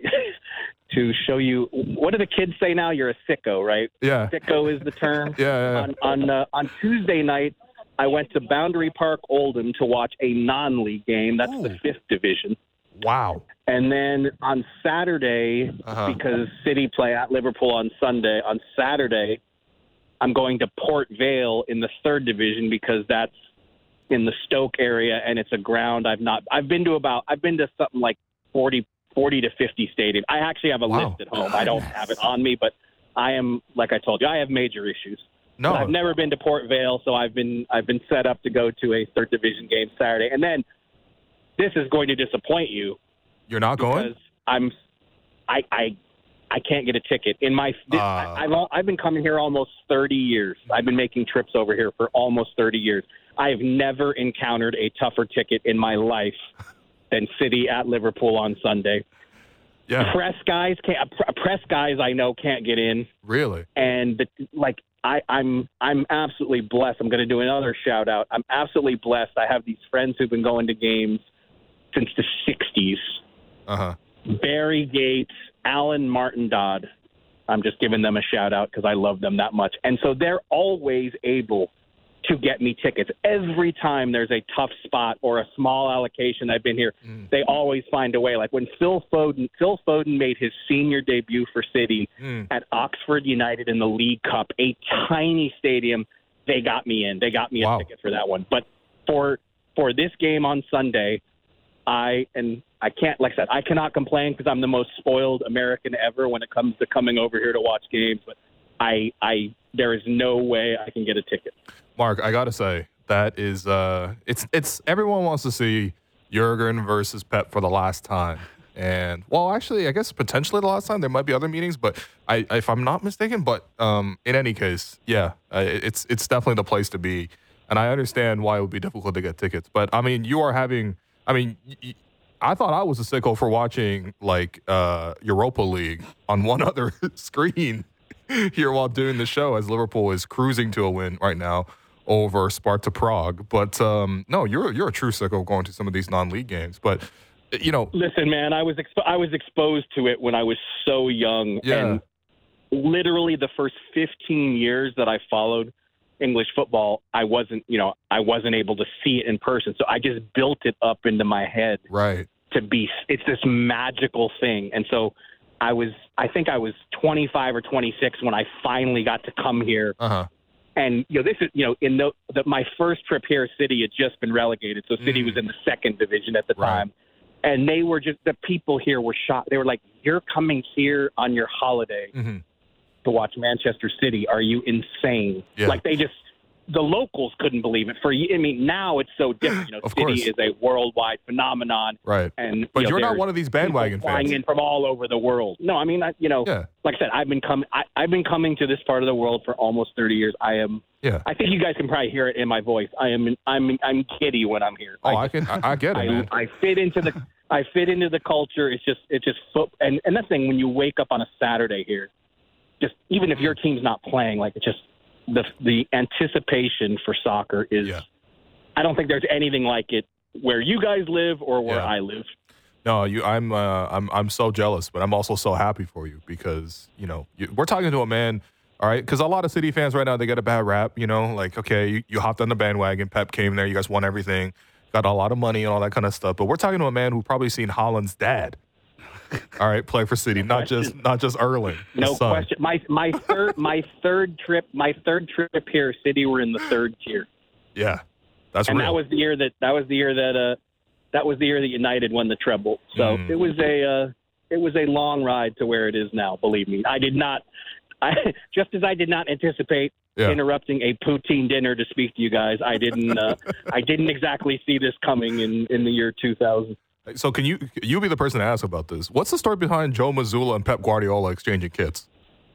to show you. What do the kids say now? You're a sicko, right? Yeah. Sicko is the term. Yeah, yeah, yeah. On on, uh, on Tuesday night, I went to Boundary Park, Oldham, to watch a non-league game. That's the Ooh. fifth division. Wow. And then on Saturday, Uh-huh. because City play at Liverpool on Sunday, on Saturday, I'm going to Port Vale in the third division because that's in the Stoke area, and it's a ground I've not. I've been to about. I've been to something like forty, forty to fifty stadiums. I actually have a Wow. list at home. I don't have it on me, but I am, like I told you, I have major issues. No. But I've never been to Port Vale, so I've been I've been set up to go to a third division game Saturday, and then this is going to disappoint you. You're not going? Because I'm, I, I, I can't get a ticket in my. Uh. I, I've al- I've been coming here almost thirty years. I've been making trips over here for almost thirty years. I have never encountered a tougher ticket in my life than City at Liverpool on Sunday. Yeah. Press guys can't. Press guys I know can't get in, Really? and the, like I, I'm I'm absolutely blessed. I'm going to do another shout out. I'm absolutely blessed. I have these friends who've been going to games since the sixties. Uh-huh. Barry Gates, Alan Martin Dodd. I'm just giving them a shout out because I love them that much. And so they're always able to get me tickets. Every time there's a tough spot or a small allocation, I've been here, Mm. they always find a way. Like when Phil Foden, Phil Foden made his senior debut for City Mm. at Oxford United in the League Cup, a tiny stadium, they got me in. They got me Wow. a ticket for that one. But for for this game on Sunday, I and I can't, like I said, I cannot complain because I'm the most spoiled American ever when it comes to coming over here to watch games. But I, I, there is no way I can get a ticket. Mark, I gotta say that is uh, it's it's everyone wants to see Jurgen versus Pep for the last time, and well, actually, I guess potentially the last time. There might be other meetings, but I, if I'm not mistaken, but um, in any case, yeah, uh, it's it's definitely the place to be, and I understand why it would be difficult to get tickets. But I mean, you are having, I mean. Y- y- I thought I was a sicko for watching like uh, Europa League on one other screen here while doing the show as Liverpool is cruising to a win right now over Sparta Prague. But um, no, you're you're a true sicko going to some of these non-league games. But you know, Listen, man, I was expo- I was exposed to it when I was so young, Yeah. and literally the first fifteen years that I followed English football, I wasn't, you know, I wasn't able to see it in person. So I just built it up into my head right? to be, it's this magical thing. And so I was, I think I was twenty-five or twenty-six when I finally got to come here. Uh huh. And, you know, this is, you know, in the, the my first trip here, City had just been relegated. So City Mm. was in the second division at the Right. time. And they were just, the people here were shocked. They were like, you're coming here on your holiday hmm to watch Manchester City. Are you insane? Yeah. Like they just, the locals couldn't believe it. For I mean, now it's so different. You know, Of City course. is a worldwide phenomenon, Right. And But you know, you're not there's one of these bandwagon people flying fans. in from all over the world. No, I mean, I, you know, Yeah. like I said, I've been coming. I, I've been coming to this part of the world for almost thirty years. I am. Yeah. I think you guys can probably hear it in my voice. I am. I'm. I'm giddy when I'm here. Oh, I can. I, I get it, I, man. I fit into the. I fit into the culture. It's just. It's just. Foot, and and that's the thing when you wake up on a Saturday here, just even if your team's not playing, like it's just the the anticipation for soccer is. Yeah. I don't think there's anything like it where you guys live or where Yeah. I live. No, you. I'm. Uh, I'm. I'm so jealous, but I'm also so happy for you because you know you, we're talking to a man. All right, because a lot of City fans right now they get a bad rap. You know, like okay, you, you hopped on the bandwagon. Pep came there. You guys won everything. Got a lot of money and all that kind of stuff. But we're talking to a man who probably seen Holland's dad. All right, play for City, not just not just Erling. his No son. question. My my third my third trip my third trip here, City were in the third tier, Yeah, that's and real. that was the year that that was the year that uh that was the year that United won the treble. So Mm. it was a uh, it was a long ride to where it is now. Believe me, I did not. I just as I did not anticipate Yeah. interrupting a poutine dinner to speak to you guys. I didn't. Uh, I didn't exactly see this coming in, in the year two thousand. So can you you be the person to ask about this? What's the story behind Joe Mazzulla and Pep Guardiola exchanging kits?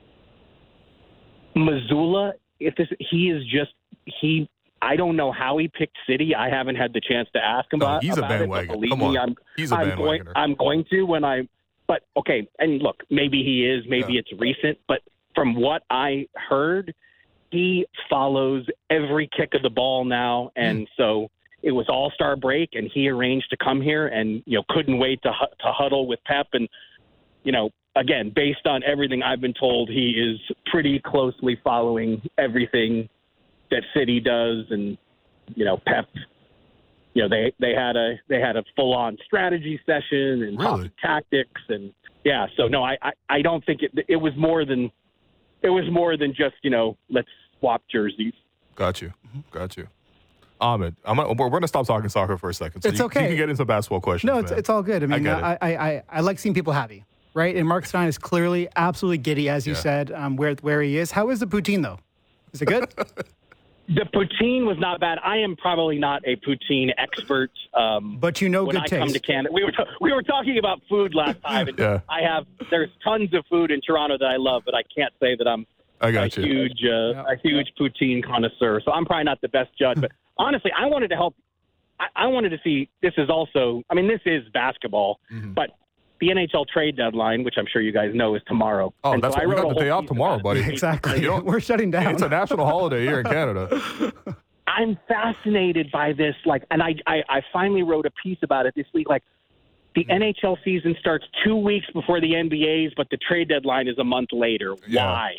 Missoula, if this, he is just he. I don't know how he picked City. I haven't had the chance to ask him No, about, he's a about it. But bandwagon. believe Come me, on. I'm, He's a I'm going. bandwagoner. I'm going to when I. But okay, and look, maybe he is. Maybe Yeah. it's recent. But from what I heard, he follows every kick of the ball now, and Mm. so it was All-Star break, and he arranged to come here, and you know couldn't wait to hu- to huddle with Pep, and you know again based on everything I've been told, he is pretty closely following everything that City does, and you know Pep. You know they, they had a they had a full on strategy session and Really? talking tactics, and yeah. So no, I, I, I don't think it it was more than it was more than just you know let's swap jerseys. Got you, got you. Ahmed, I'm gonna, we're going to stop talking soccer for a second. So It's you, okay. You can get into basketball questions. No, it's, man. it's all good. I mean, get it. I, I, I, I like seeing people happy, right? And Mark Stein is clearly absolutely giddy, as you Yeah. said, um, where where he is. How is the poutine, though? Is it good? The poutine was not bad. I am probably not a poutine expert. Um, But you know when good I taste. come to Canada, we were ta- we were talking about food last time, and Yeah. I have there's tons of food in Toronto that I love, but I can't say that I'm I a got you. huge uh, a huge poutine connoisseur. So I'm probably not the best judge. But honestly, I wanted to help. I, I wanted to see. This is also. I mean, this is basketball, Mhm. but the N H L trade deadline, which I'm sure you guys know, is tomorrow. Oh, And that's so I what we wrote got a the day whole off piece tomorrow, about it. buddy. Exactly. You don't- We're shutting down. It's a national holiday here in Canada. I'm fascinated by this. Like, and I, I, I finally wrote a piece about it this week. Like, the N H L season starts two weeks before the N B A's, but the trade deadline is a month later. Yeah. Why?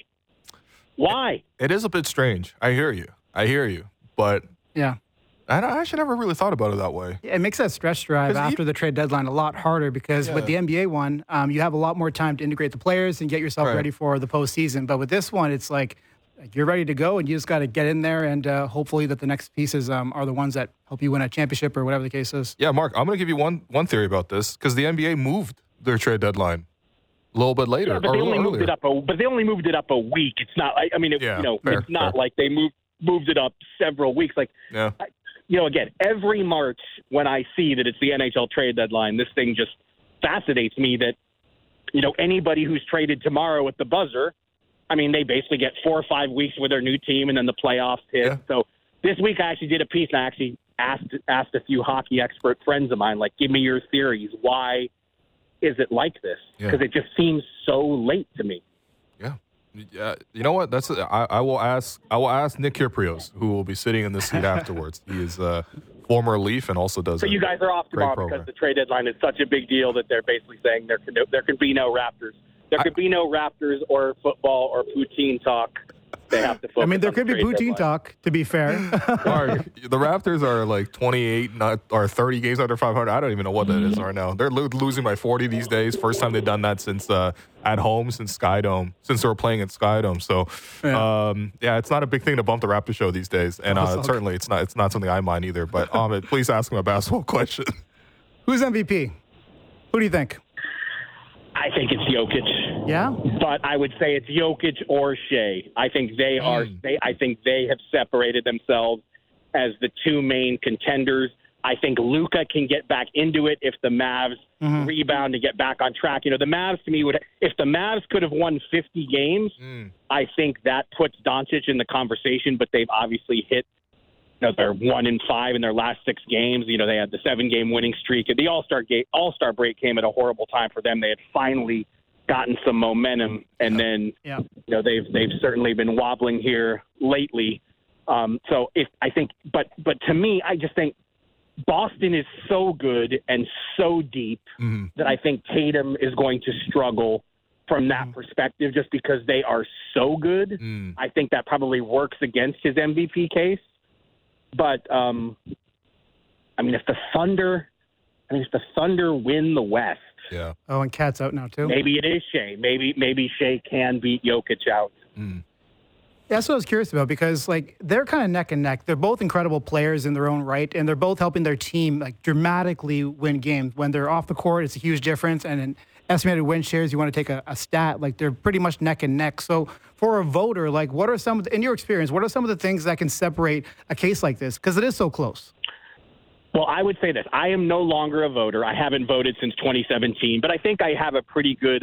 Why? It is a bit strange. I hear you. I hear you. But yeah. I, I actually never really thought about it that way. It makes that stretch drive 'Cause after you- the trade deadline a lot harder because Yeah. with the N B A one, um, you have a lot more time to integrate the players and get yourself Right. ready for the postseason. But with this one, it's like you're ready to go and you just got to get in there and uh, hopefully that the next pieces um, are the ones that help you win a championship or whatever the case is. Yeah, Mark, I'm going to give you one one theory about this because the N B A moved their trade deadline a little bit later Yeah, or but a they little only moved earlier. it up. A, but they only moved it up a week. It's not. I, I mean, it, Yeah, you know, fair, it's not fair. like they moved moved it up several weeks. Like, Yeah. you know, again, every March when I see that it's the N H L trade deadline, this thing just fascinates me that, you know, anybody who's traded tomorrow at the buzzer, I mean, they basically get four or five weeks with their new team and then the playoffs hit. Yeah. So this week I actually did a piece and I actually asked, asked a few hockey expert friends of mine, like, give me your theories. Why is it like this? Yeah. Because it just seems so late to me. Yeah. Yeah, you know what? That's I, I will ask. I will ask Nick Kyprios, who will be sitting in this seat afterwards. He is a former Leaf and also does. So a you guys are off great tomorrow program. because the trade deadline is such a big deal that they're basically saying there can there could be no Raptors. There could be no Raptors or football or poutine talk. They have to focus I mean, there on could the be trade poutine deadline. talk, to be fair. Mark, the Raptors are like twenty-eight, not or thirty games under five hundred. I don't even know what that is right now. They're lo- losing by forty these days. First time they've done that since uh, at home since Skydome, since they were playing at Skydome. So, Yeah. um, yeah, it's not a big thing to bump the Raptor show these days, and That's uh, all certainly it's not it's not something I mind either. But Ahmed, please ask him a basketball question. Who's M V P? Who do you think? I think it's Jokic. Yeah. But I would say it's Jokic or Shea. I think they are. Mm. They, I think they have separated themselves as the two main contenders. I think Luka can get back into it if the Mavs mm-hmm. rebound and get back on track. You know, the Mavs to me would, if the Mavs could have won fifty games, mm. I think that puts Doncic in the conversation. But they've obviously hit. You know, they're one in five in their last six games. You know, they had the seven-game winning streak. The All-Star game, All-Star break came at a horrible time for them. They had finally gotten some momentum, and yeah. then yeah. you know they've they've certainly been wobbling here lately. Um, so if I think, but but to me, I just think Boston is so good and so deep mm-hmm. that I think Tatum is going to struggle from that mm-hmm. perspective, just because they are so good. Mm. I think that probably works against his M V P case. But, um, I mean, if the Thunder, I mean, if the Thunder win the West. Yeah. Oh, and Cat's out now, too. Maybe it is Shea. Maybe maybe Shea can beat Jokic out. Mm. That's what I was curious about, because, like, they're kind of neck and neck. They're both incredible players in their own right, and they're both helping their team, like, dramatically win games. When they're off the court, it's a huge difference, and in estimated win shares, you want to take a, a stat, like, they're pretty much neck and neck. So for a voter, like, what are some of the, in your experience, what are some of the things that can separate a case like this? Because it is so close. Well, I would say this. I am no longer a voter. I haven't voted since twenty seventeen, but I think I have a pretty good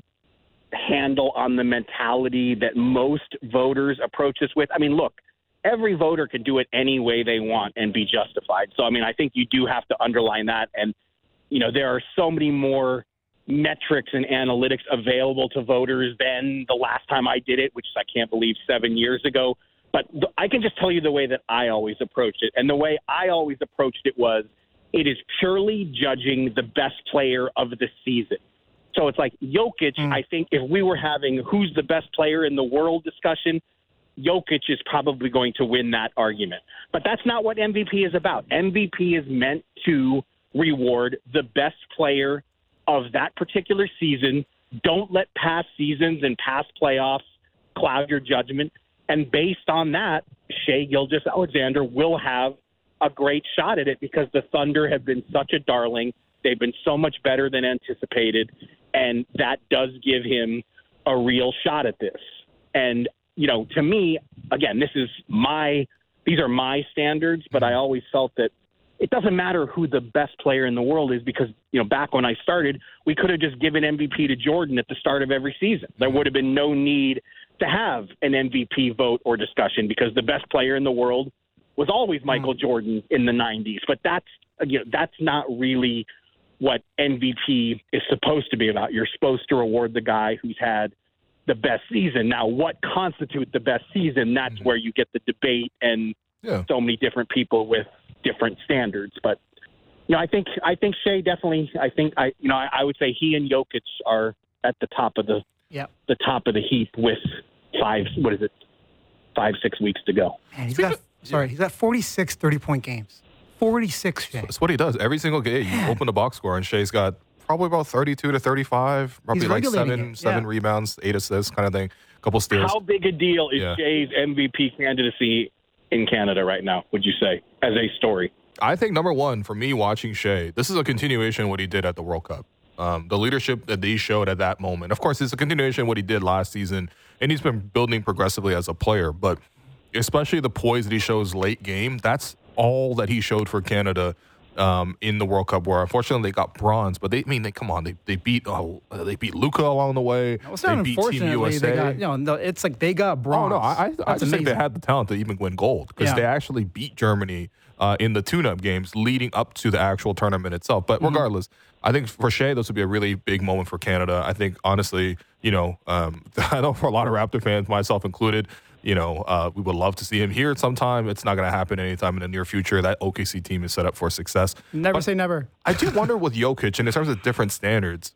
handle on the mentality that most voters approach this with. I mean, look, every voter can do it any way they want and be justified. So, I mean, I think you do have to underline that. And, you know, there are so many more metrics and analytics available to voters than the last time I did it, which is, I can't believe, seven years ago. But th- I can just tell you the way that I always approached it. And the way I always approached it was, it is purely judging the best player of the season. So it's like Jokic, mm. I think if we were having who's the best player in the world discussion, Jokic is probably going to win that argument. But that's not what M V P is about. M V P is meant to reward the best player of that particular season. Don't let past seasons and past playoffs cloud your judgment. And based on that, Shea Gilgeous-Alexander will have a great shot at it, because the Thunder have been such a darling. They've been so much better than anticipated, and that does give him a real shot at this. And, you know, to me, again, this is my – these are my standards, but I always felt that it doesn't matter who the best player in the world is, because, you know, back when I started, we could have just given M V P to Jordan at the start of every season. There would have been no need to have an M V P vote or discussion, because the best player in the world was always Michael mm. Jordan in the nineties. But that's, you know, that's not really what M V P is supposed to be about. You're supposed to reward the guy who's had the best season. Now, what constitutes the best season, that's mm-hmm. where you get the debate and yeah. so many different people with different standards. But, you know, I think I think Shea definitely, I think, I you know, I, I would say he and Jokic are at the top of the yep. the top of the heap with five, what is it, five, six weeks to go. Man, he's got, sorry, he's got forty-six thirty-point games. forty-six, Shea. That's what he does. Every single game, you open the box score, and Shea's got probably about thirty-two to thirty-five, probably He's like seven, it. seven yeah. rebounds, eight assists kind of thing, a couple steals. How big a deal is yeah. Shea's M V P candidacy in Canada right now, would you say, as a story? I think, number one, for me watching Shea, this is a continuation of what he did at the World Cup. Um, the leadership that he showed at that moment. Of course, it's a continuation of what he did last season, and he's been building progressively as a player. But especially the poise that he shows late game, that's all that he showed for Canada um, in the World Cup, where unfortunately they got bronze. But they I mean, they come on, they they beat uh, they beat Luka along the way. No, it's they not beat Team U S A. They got, you know, no, it's like they got bronze. Oh no, I, I just think they had the talent to even win gold, because yeah. they actually beat Germany uh, in the tune-up games leading up to the actual tournament itself. But mm-hmm. regardless, I think for Shea, this would be a really big moment for Canada. I think, honestly, you know, um, I know for a lot of Raptor fans, myself included, you know, uh, we would love to see him here sometime. It's not going to happen anytime in the near future. That O K C team is set up for success. Never but say never. I do wonder with Jokic, and in terms of different standards,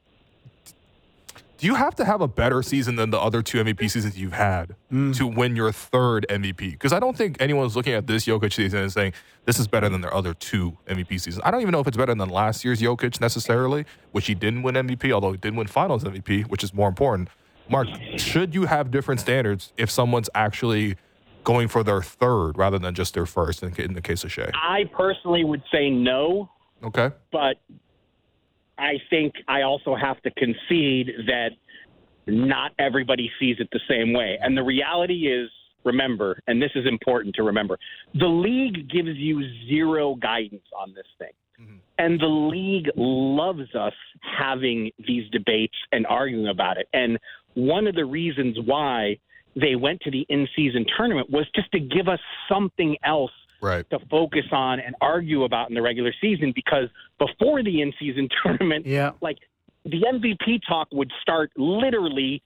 do you have to have a better season than the other two M V P seasons you've had mm. to win your third M V P? Because I don't think anyone's looking at this Jokic season and saying this is better than their other two M V P seasons. I don't even know if it's better than last year's Jokic necessarily, which he didn't win M V P, although he did win Finals M V P, which is more important. Mark, should you have different standards if someone's actually going for their third rather than just their first in, in the case of Shea? I personally would say no. Okay. But I think I also have to concede that not everybody sees it the same way. And the reality is, remember, and this is important to remember, the league gives you zero guidance on this thing. Mm-hmm. And the league loves us having these debates and arguing about it. And one of the reasons why they went to the in-season tournament was just to give us something else right. to focus on and argue about in the regular season, because before the in-season tournament, yeah. like the M V P talk would start literally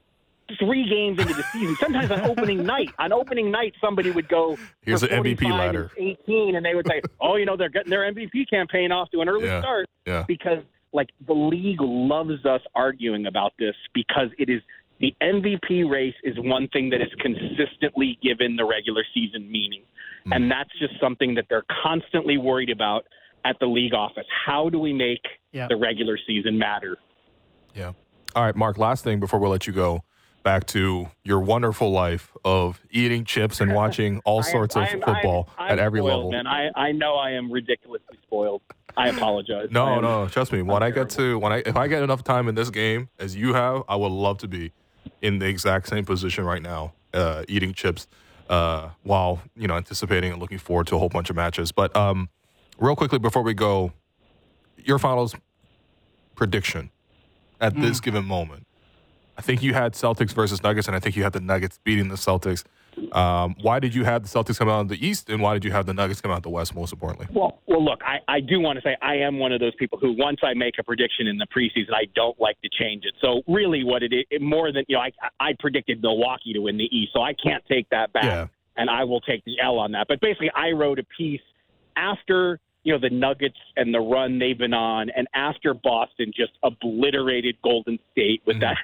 three games into the season. Sometimes on opening night, on opening night, somebody would go, here's the M V P ladder, eighteen, and they would say, oh, you know, they're getting their M V P campaign off to an early yeah. start yeah. because, like, the league loves us arguing about this because it is the M V P race is one thing that is consistently given the regular season meaning. Mm. And that's just something that they're constantly worried about at the league office. How do we make yeah. the regular season matter? Yeah. All right, Mark, last thing before we let you go. Back to your wonderful life of eating chips and watching all sorts am, of I am, football I am, I am at every spoiled, level. Man. I, I know I am ridiculously spoiled. I apologize. No, I am, no, trust me. When I'm I get to when I if I get enough time in this game as you have, I would love to be in the exact same position right now, uh, eating chips uh, while you know anticipating and looking forward to a whole bunch of matches. But um, real quickly before we go, your finals prediction at mm. this given moment. I think you had Celtics versus Nuggets, and I think you had the Nuggets beating the Celtics. Um, why did you have the Celtics come out in the East, and why did you have the Nuggets come out in the West, most importantly? Well, well, look, I, I do want to say I am one of those people who, once I make a prediction in the preseason, I don't like to change it. So really what it is, it, more than, you know, I, I predicted Milwaukee to win the East, so I can't take that back, yeah. and I will take the L on that. But basically, I wrote a piece after, you know, the Nuggets and the run they've been on, and after Boston just obliterated Golden State with mm-hmm. that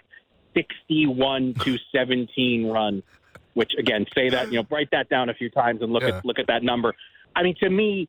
sixty-one to seventeen run, which again, say that, you know, write that down a few times and look yeah. at look at that number. I mean, to me,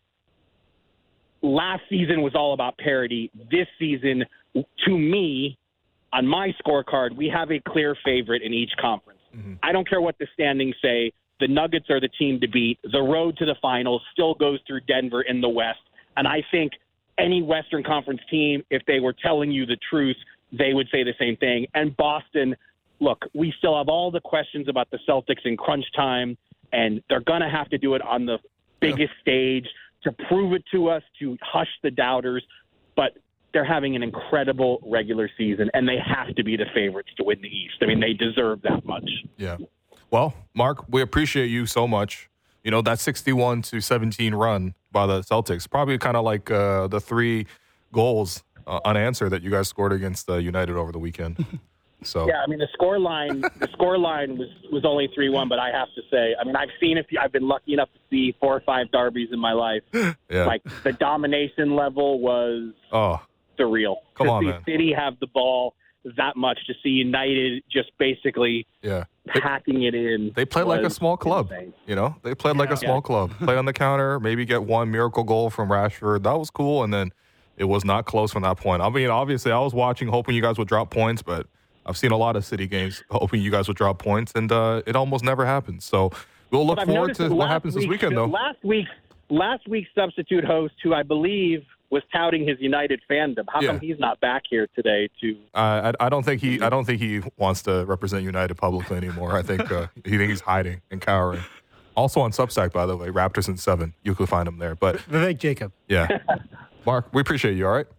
last season was all about parity. This season, to me, on my scorecard, we have a clear favorite in each conference. Mm-hmm. I don't care what the standings say. The Nuggets are the team to beat. The road to the finals still goes through Denver in the West. And I think any Western Conference team, if they were telling you the truth, they would say the same thing. And Boston, look, we still have all the questions about the Celtics in crunch time, and they're going to have to do it on the biggest yeah. stage to prove it to us, to hush the doubters. But they're having an incredible regular season, and they have to be the favorites to win the East. I mean, they deserve that much. Yeah. Well, Mark, we appreciate you so much. You know, that sixty-one to seventeen run by the Celtics, probably kind of like uh, the three goals Uh, unanswered that you guys scored against uh, United over the weekend. So yeah, I mean the score line, the score line was, was only three one, but I have to say, I mean I've seen a few, I've been lucky enough to see four or five derbies in my life. Yeah. Like the domination level was oh surreal. Come to on, see man. City have the ball that much, to see United just basically yeah packing it in. They played like a small club. Insane. You know, they played yeah. like a small yeah. club. Play on the counter, maybe get one miracle goal from Rashford. That was cool, and then it was not close from that point. I mean, obviously, I was watching, hoping you guys would drop points, but I've seen a lot of City games hoping you guys would drop points, and uh, it almost never happens. So we'll look forward to what happens this weekend, though. Last week's last week's substitute host, who I believe was touting his United fandom, how yeah. come he's not back here today? To uh, I, I don't think he I don't think he wants to represent United publicly anymore. I think uh, he think he's hiding and cowering. Also on Substack, by the way, Raptors in seven. You can find him there. But Vivek Jacob. Yeah. Mark, we appreciate you, all right?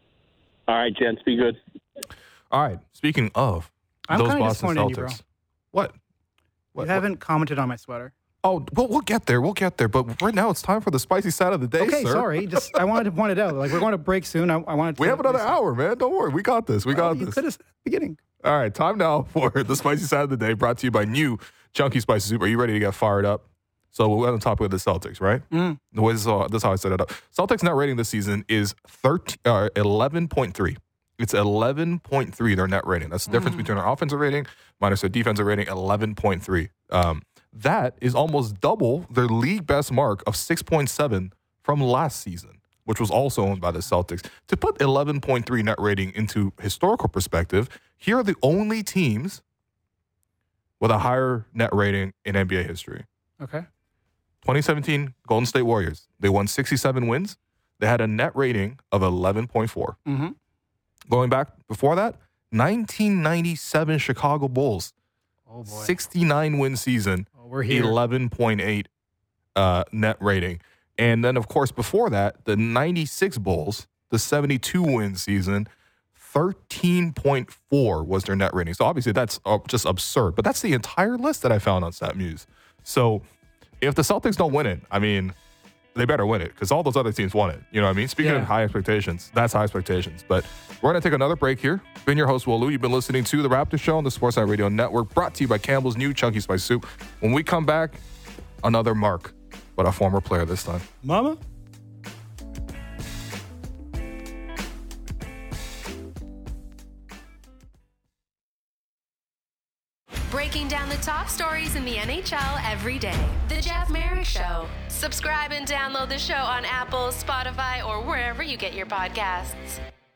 All right, gents, be good. All right. Speaking of I'm those kind of Boston disappointed Celtics. in you, bro. What? What? You haven't what? commented on my sweater. Oh, well, we'll get there. We'll get there. But right now, it's time for the spicy side of the day, okay, sir. sorry. Just I wanted to point it out. Like, we're going to break soon. I, I wanted to We have another hour, man. Don't worry. We got this. We well, got you this. could have said at the beginning. All right. Time now for the spicy side of the day, brought to you by new Chunky Spicy Soup. Are you ready to get fired up? So we're on the topic of the Celtics, right? Mm. This is, how, this is how I set it up. Celtics net rating this season is thirteen, uh, eleven point three. It's eleven point three, their net rating. That's the difference mm. between their offensive rating minus their defensive rating, eleven point three. Um, that is almost double their league best mark of six point seven from last season, which was also owned by the Celtics. To put eleven point three net rating into historical perspective, here are the only teams with a higher net rating in N B A history. Okay. twenty seventeen Golden State Warriors. They won sixty-seven wins. They had a net rating of eleven point four. Mm-hmm. Going back before that, nineteen ninety-seven Chicago Bulls. Oh, boy. sixty-nine win season. Oh, we're here. eleven point eight uh, net rating. And then, of course, before that, the ninety-six Bulls, the seventy-two win season, thirteen point four was their net rating. So obviously that's uh, just absurd. But that's the entire list that I found on StatMuse. So if the Celtics don't win it, I mean, they better win it because all those other teams won it. You know what I mean? Speaking Yeah. of high expectations, that's high expectations. But we're going to take another break here. Been your host, Will Lou. You've been listening to The Raptor Show on the Sportsnet Radio Network, brought to you by Campbell's new Chunky Spice Soup. When we come back, another Mark, but a former player this time. Mama? Breaking down the top stories in the N H L every day. The Jeff Merrick Show. Subscribe and download the show on Apple, Spotify, or wherever you get your podcasts.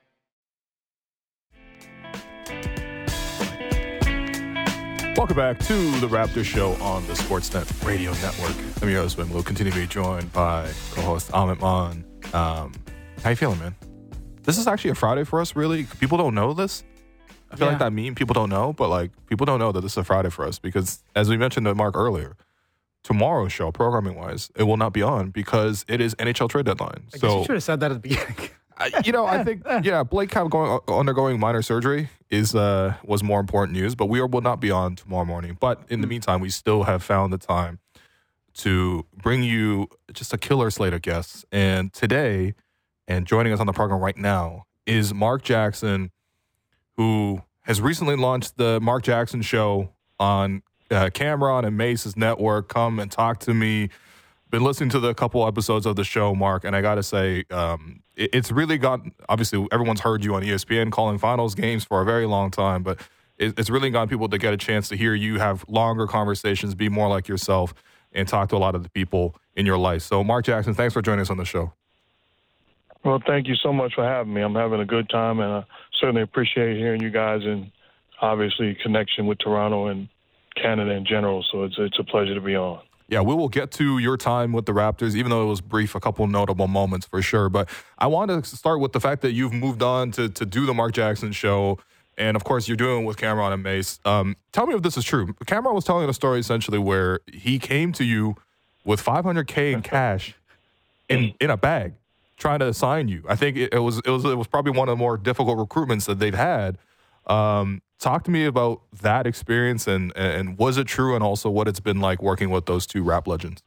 Welcome back to The Raptor Show on the Sportsnet Radio Network. I'm your host, Ben. We'll continue to be joined by co-host Amit Maan. Um, how you feeling, man? This is actually a Friday for us, really. People don't know this. I feel Yeah. like that meme, people don't know, but like people don't know that this is a Friday for us because, as we mentioned to Mark earlier, tomorrow's show, programming-wise, it will not be on because it is N H L trade deadline. I guess so you should have said that at the beginning. I- you know, I think yeah, Blake kind of going undergoing minor surgery is uh was more important news, but we are, will not be on tomorrow morning. But in the meantime, we still have found the time to bring you just a killer slate of guests. And today, and joining us on the program right now is Mark Jackson, who has recently launched the Mark Jackson Show on uh, Cameron and Mace's network. Come and talk to me. Been listening to the couple episodes of the show, Mark, and I got to say, um, it, it's really gotten, obviously, everyone's heard you on E S P N calling finals games for a very long time, but it, it's really gotten people to get a chance to hear you have longer conversations, be more like yourself, and talk to a lot of the people in your life. So, Mark Jackson, thanks for joining us on the show. Well, thank you so much for having me. I'm having a good time, and I certainly appreciate hearing you guys and obviously connection with Toronto and Canada in general. So it's it's a pleasure to be on. Yeah, we will get to your time with the Raptors, even though it was brief, a couple notable moments for sure. But I want to start with the fact that you've moved on to to do the Mark Jackson Show. And, of course, you're doing it with Cameron and Mace. Um, tell me if this is true. Cameron was telling a story essentially where he came to you with five hundred K in cash in, in a bag trying to sign you. I think it, it was it was it was probably one of the more difficult recruitments that they've had. Um, talk to me about that experience and, and was it true, and also what it's been like working with those two rap legends.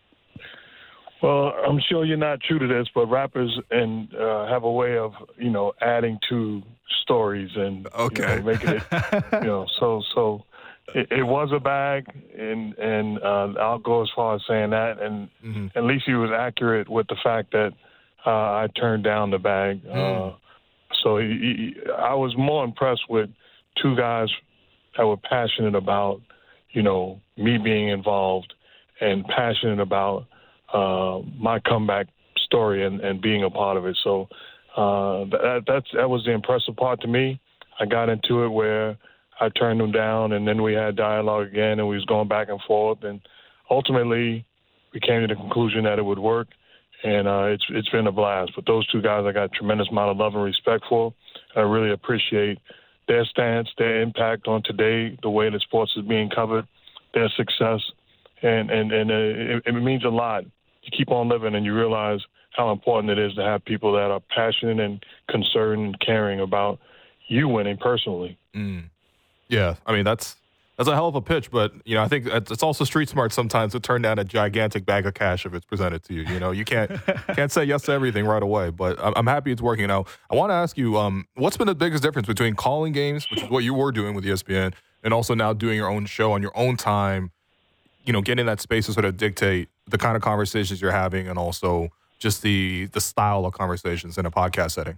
Well, I'm sure you're not true to this, but rappers and uh, have a way of, you know, adding to stories and Okay. you know, making it, you know, so so it, it was a bag, and and uh, I'll go as far as saying that, and Mm-hmm. at least he was accurate with the fact that uh, I turned down the bag. Mm. Uh, so he, he, I was more impressed with two guys that were passionate about, you know, me being involved and passionate about uh, my comeback story and, and being a part of it. So uh, that that's that was the impressive part to me. I got into it where I turned them down, and then we had dialogue again, and we was going back and forth, and ultimately we came to the conclusion that it would work, and uh, it's it's been a blast. But those two guys I got a tremendous amount of love and respect for. I really appreciate their stance, their impact on today, the way that sports is being covered, their success, and and and uh, it, it means a lot. You keep on living, and you realize how important it is to have people that are passionate and concerned and caring about you winning personally. Mm. Yeah, I mean, that's that's a hell of a pitch, but, you know, I think it's it's also street smart sometimes to turn down a gigantic bag of cash if it's presented to you. You know, you can't can't say yes to everything right away, but I'm, I'm happy it's working out. I want to ask you, um, what's been the biggest difference between calling games, which is what you were doing with E S P N, and also now doing your own show on your own time, you know, getting that space to sort of dictate the kind of conversations you're having and also just the the style of conversations in a podcast setting?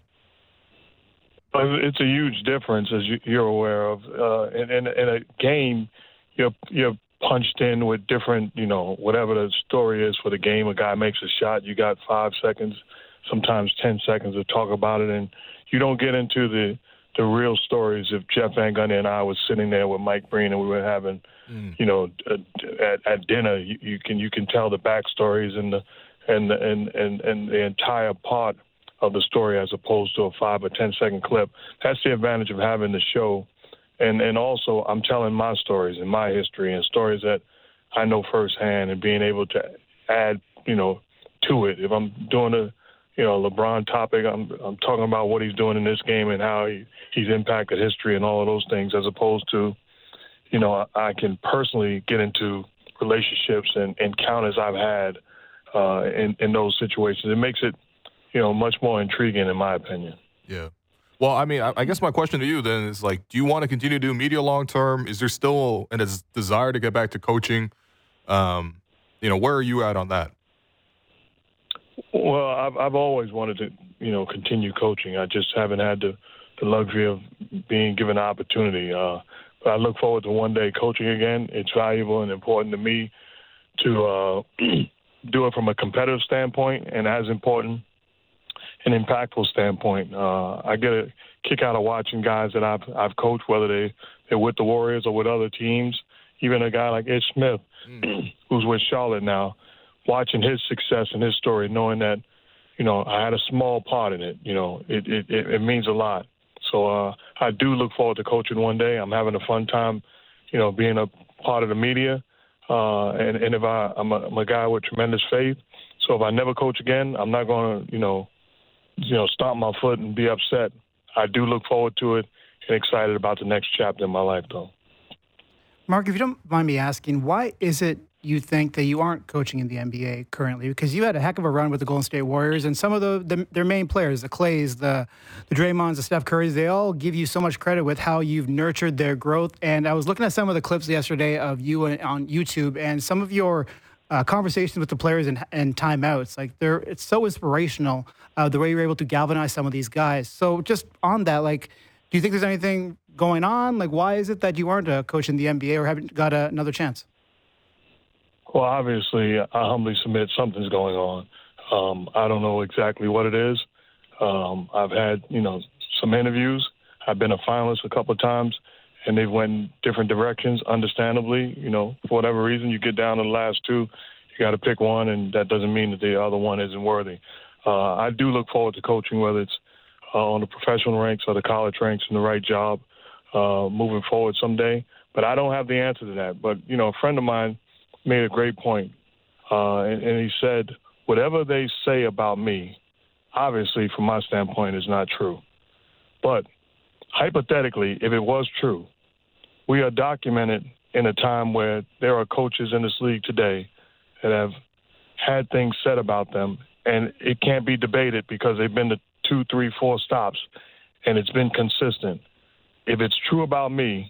It's a huge difference, as you're aware of. Uh, in, in, in a game, you're you're punched in with different, you know, whatever the story is for the game. A guy makes a shot, you got five seconds, sometimes ten seconds to talk about it, and you don't get into the the real stories. If Jeff Van Gundy and I was sitting there with Mike Breen and we were having, mm. you know, at, at dinner, you, you can you can tell the backstories and the and the, and, and and the entire part of the story as opposed to a five or ten second clip. That's the advantage of having the show. And and also I'm telling my stories and my history and stories that I know firsthand and being able to add, you know, to it. If I'm doing a, you know, LeBron topic, I'm I'm talking about what he's doing in this game and how he, he's impacted history and all of those things, as opposed to, you know, I, I can personally get into relationships and encounters I've had uh, in, in those situations. It makes it, you know, much more intriguing in my opinion. Yeah. Well, I mean, I, I guess my question to you then is, like, do you want to continue to do media long term? Is there still a desire to get back to coaching? Um, you know, where are you at on that? Well, I've, I've always wanted to, you know, continue coaching. I just haven't had the, the luxury of being given the opportunity. Uh, but I look forward to one day coaching again. It's valuable and important to me to uh, do it from a competitive standpoint, and as important, an impactful standpoint. Uh, I get a kick out of watching guys that I've I've coached, whether they, they're with the Warriors or with other teams. Even a guy like Ed Smith, mm. who's with Charlotte now, watching his success and his story, knowing that, you know, I had a small part in it. You know, it it, it means a lot. So uh, I do look forward to coaching one day. I'm having a fun time, you know, being a part of the media. Uh, and, and if I, I'm a, I'm a guy with tremendous faith. So if I never coach again, I'm not going to, you know, you know, stomp my foot and be upset. I do look forward to it and excited about the next chapter in my life, though. Mark, if you don't mind me asking, why is it you think that you aren't coaching in the N B A currently? Because you had a heck of a run with the Golden State Warriors, and some of the, the their main players, the Clays, the the Draymonds, the Steph Currys, they all give you so much credit with how you've nurtured their growth. And I was looking at some of the clips yesterday of you on YouTube, and some of your uh, conversations with the players and, and timeouts. Like, they're it's so inspirational, uh, the way you're able to galvanize some of these guys. So just on that, like, do you think there's anything going on? Like, why is it that you aren't a coach in the N B A or haven't got a, another chance? Well, obviously, I humbly submit something's going on. Um, I don't know exactly what it is. Um, I've had, you know, some interviews. I've been a finalist a couple of times, and they've went in different directions, understandably. You know, for whatever reason, you get down to the last two, you got to pick one, and that doesn't mean that the other one isn't worthy. Uh, I do look forward to coaching, whether it's uh, on the professional ranks or the college ranks, in the right job uh, moving forward someday. But I don't have the answer to that. But, you know, a friend of mine made a great point, uh, and, and he said, whatever they say about me, obviously, from my standpoint, is not true. But hypothetically, if it was true, we are documented in a time where there are coaches in this league today that have had things said about them, and it can't be debated because they've been to two, three, four stops, and it's been consistent. If it's true about me,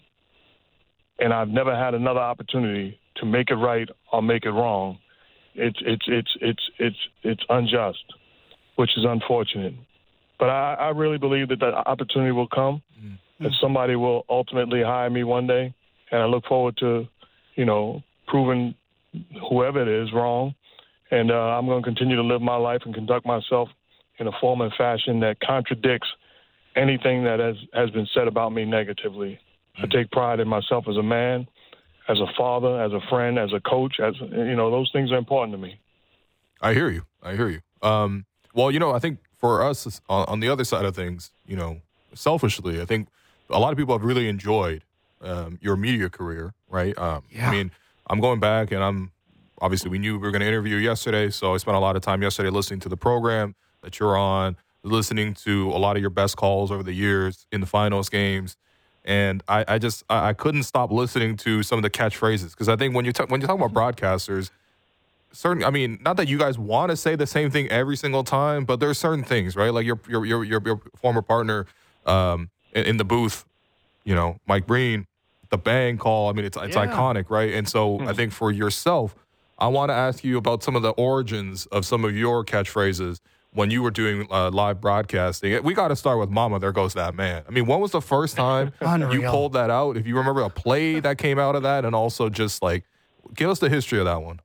and I've never had another opportunity to make it right or make it wrong, it's it's it's it's it's it's unjust, which is unfortunate. But I, I really believe that that opportunity will come, mm-hmm. that somebody will ultimately hire me one day, and I look forward to, you know, proving whoever it is wrong. And uh, I'm going to continue to live my life and conduct myself in a form and fashion that contradicts anything that has, has been said about me negatively. Mm-hmm. I take pride in myself as a man, as a father, as a friend, as a coach. As you know, those things are important to me. I hear you. I hear you. Um, well, you know, I think for us on, on the other side of things, you know, selfishly, I think a lot of people have really enjoyed um, your media career, right? Um, yeah. I mean, I'm going back, and I'm obviously we knew we were going to interview yesterday, so I spent a lot of time yesterday listening to the program that you're on, listening to a lot of your best calls over the years in the finals games. And I, I just I couldn't stop listening to some of the catchphrases, because I think when you talk when you talk about broadcasters, certain I mean not that you guys want to say the same thing every single time, but there's certain things, right? Like your your your your, your former partner um, in, in the booth, you know, Mike Breen, the bang call. I mean, it's it's yeah. iconic, right? And so hmm. I think for yourself, I want to ask you about some of the origins of some of your catchphrases when you were doing uh, live broadcasting. We got to start with Mama, there goes that man. I mean, when was the first time you pulled that out? If you remember a play that came out of that, and also just, like, give us the history of that one.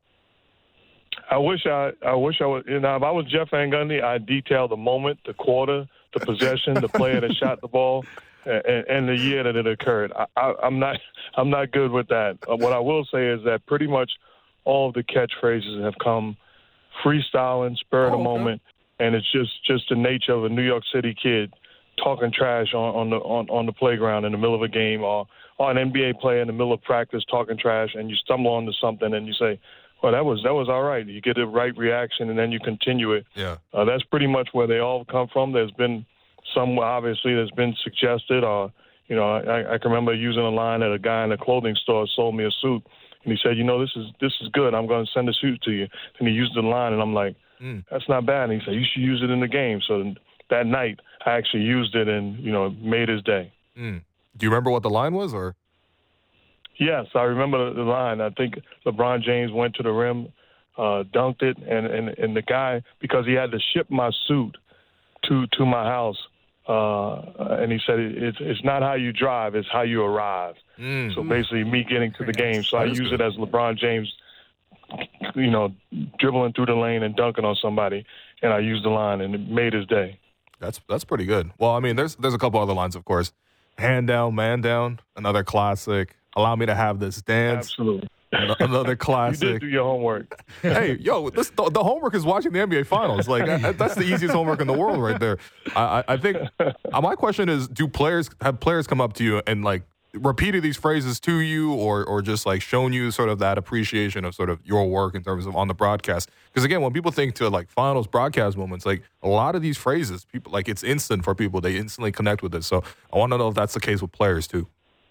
I wish I I wish I was, you know, if I was Jeff Van Gundy, I'd detail the moment, the quarter, the possession, the player that shot the ball, and, and the year that it occurred. I, I, I'm not I'm not good with that. Uh, what I will say is that pretty much all of the catchphrases have come freestyling, spur of the oh, okay. moment. and it's just just the nature of a New York City kid talking trash on, on the on, on the playground in the middle of a game, or, or an N B A player in the middle of practice talking trash, and you stumble onto something and you say, well, that was that was all right. You get the right reaction, and then you continue it. Yeah. Uh, that's pretty much where they all come from. There's been some, obviously, that's been suggested. Or, you know, I, I can remember using a line that a guy in a clothing store sold me a suit, and he said, you know, this is this is good. I'm going to send a suit to you. And he used the line, and I'm like, mm. that's not bad. And he said, you should use it in the game. So that night, I actually used it and, you know, made his day. Mm. Do you remember what the line was, or? Yes, I remember the line. I think LeBron James went to the rim, uh, dunked it, and, and, and the guy, because he had to ship my suit to to my house, uh, and he said, it's, it's not how you drive, it's how you arrive. Mm. So basically me getting to the game. So I use it as LeBron James, you know, dribbling through the lane and dunking on somebody, and I used the line, and it made his day. That's that's pretty good. Well, I mean, there's there's a couple other lines, of course. Hand down, man down, another classic. Allow me to have this dance. Absolutely. Another classic. You did do your homework. Hey, yo, this, the, the homework is watching the N B A Finals. Like I, that's the easiest homework in the world, right there. I, I, I think uh, my question is: do players have players come up to you and like repeated these phrases to you, or or just like shown you sort of that appreciation of sort of your work in terms of on the broadcast? Because again, when people think to like finals broadcast moments, like a lot of these phrases, people like it's instant for people. They instantly connect with it. So I want to know if that's the case with players too.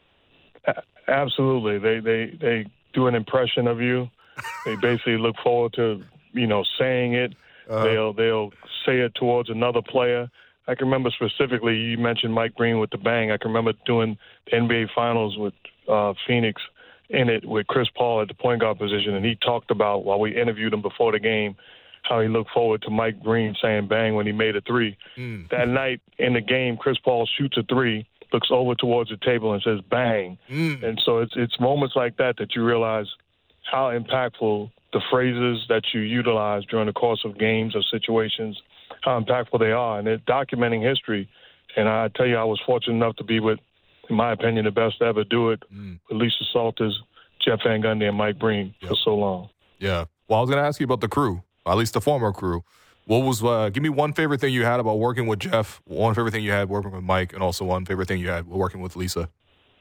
Absolutely. They they they do an impression of you. They basically look forward to, you know, saying it. Uh, they'll they'll say it towards another player. I can remember specifically, you mentioned Mike Breen with the bang. I can remember doing the N B A Finals with uh, Phoenix in it with Chris Paul at the point guard position, and he talked about, while we interviewed him before the game, how he looked forward to Mike Breen saying bang when he made a three. Mm. That night in the game, Chris Paul shoots a three, looks over towards the table and says bang. Mm. And so it's it's moments like that that you realize how impactful the phrases that you utilize during the course of games or situations, how impactful they are. And they're documenting history. And I tell you, I was fortunate enough to be with, in my opinion, the best to ever do it, mm. with Lisa Salters, Jeff Van Gundy, and Mike Breen yep. for so long. Yeah. Well, I was going to ask you about the crew, at least the former crew. What was, uh, give me one favorite thing you had about working with Jeff, one favorite thing you had working with Mike, and also one favorite thing you had working with Lisa.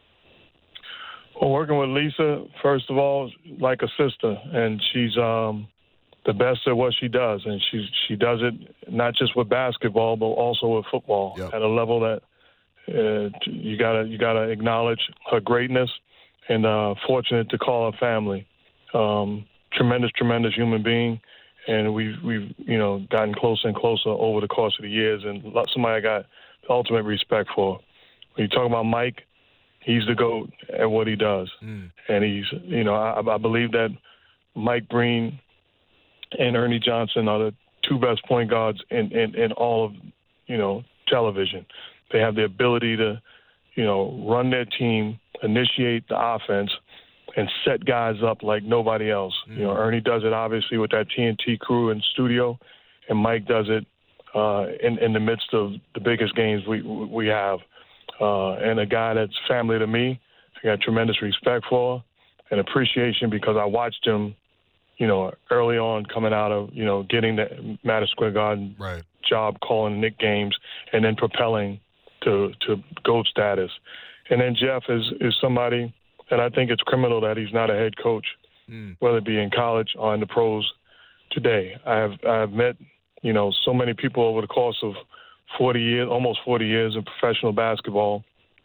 Well, working with Lisa, first of all, like a sister, and she's um, the best at what she does, and she she does it not just with basketball, but also with football yep. at a level that uh, you gotta you gotta acknowledge her greatness, and uh, fortunate to call her family. Um, tremendous, tremendous human being. And we've, we've, you know, gotten closer and closer over the course of the years, and somebody I got the ultimate respect for. When you talk about Mike, he's the GOAT at what he does. Mm. And he's, you know, I, I believe that Mike Breen and Ernie Johnson are the two best point guards in, in, in all of, you know, television. They have the ability to, you know, run their team, initiate the offense, and set guys up like nobody else. Mm. You know, Ernie does it obviously with that T N T crew in studio, and Mike does it uh, in, in the midst of the biggest games we we have. Uh, and a guy that's family to me, I got tremendous respect for and appreciation because I watched him, you know, early on coming out of, you know, getting the Madison Square Garden right. job calling Knick games and then propelling to, to GOAT status. And then Jeff is, is somebody – and I think it's criminal that he's not a head coach, mm. whether it be in college or in the pros today. I have I have met, you know, so many people over the course of forty years, almost forty years in professional basketball,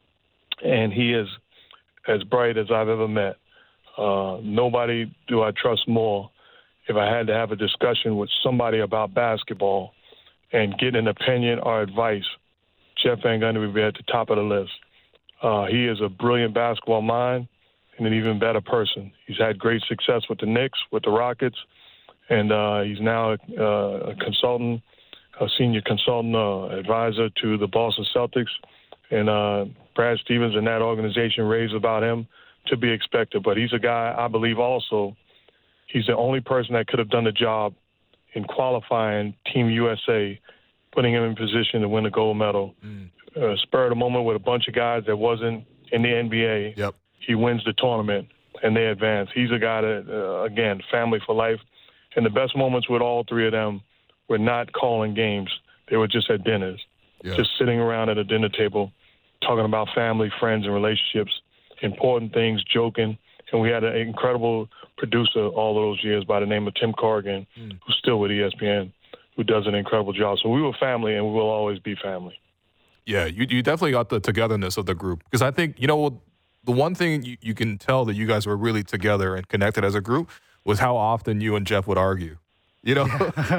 and he is as bright as I've ever met. Uh, nobody do I trust more. If I had to have a discussion with somebody about basketball and get an opinion or advice, Jeff Van Gundy would be at the top of the list. Uh, he is a brilliant basketball mind and an even better person. He's had great success with the Knicks, with the Rockets, and uh, he's now uh, a consultant, a senior consultant, uh, advisor to the Boston Celtics. And uh, Brad Stevens and that organization raves about him to be expected. But he's a guy, I believe also, he's the only person that could have done the job in qualifying Team U S A, putting him in position to win a gold medal. Mm. Uh, spur of the moment with a bunch of guys that wasn't in the N B A. Yep. He wins the tournament, and they advance. He's a guy that, uh, again, family for life. And the best moments with all three of them were not calling games. They were just at dinners, Yeah. just sitting around at a dinner table, talking about family, friends, and relationships, important things, joking. And we had an incredible producer all those years by the name of Tim Corrigan, Mm. who's still with E S P N, who does an incredible job. So we were family, and we will always be family. Yeah, you you definitely got the togetherness of the group. Because I think, you know, the one thing you, you can tell that you guys were really together and connected as a group was how often you and Jeff would argue. You know?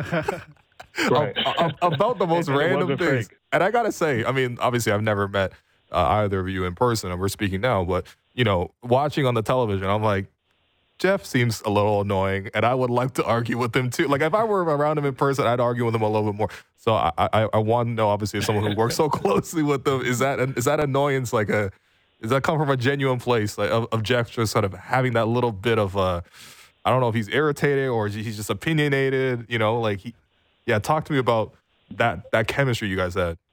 Right. About the most And it random wasn't things. fake. And I got to say, I mean, obviously I've never met uh, either of you in person, and we're speaking now, but, you know, watching on the television, I'm like, Jeff seems a little annoying, and I would like to argue with him too. Like, if I were around him in person, I'd argue with him a little bit more. So I, I, I want to know, obviously, as someone who works so closely with them, is that is that annoyance like a, does that come from a genuine place, like of, of Jeff just sort of having that little bit of a, I don't know if he's irritated or he's just opinionated, you know, like he, yeah, talk to me about that that chemistry you guys had.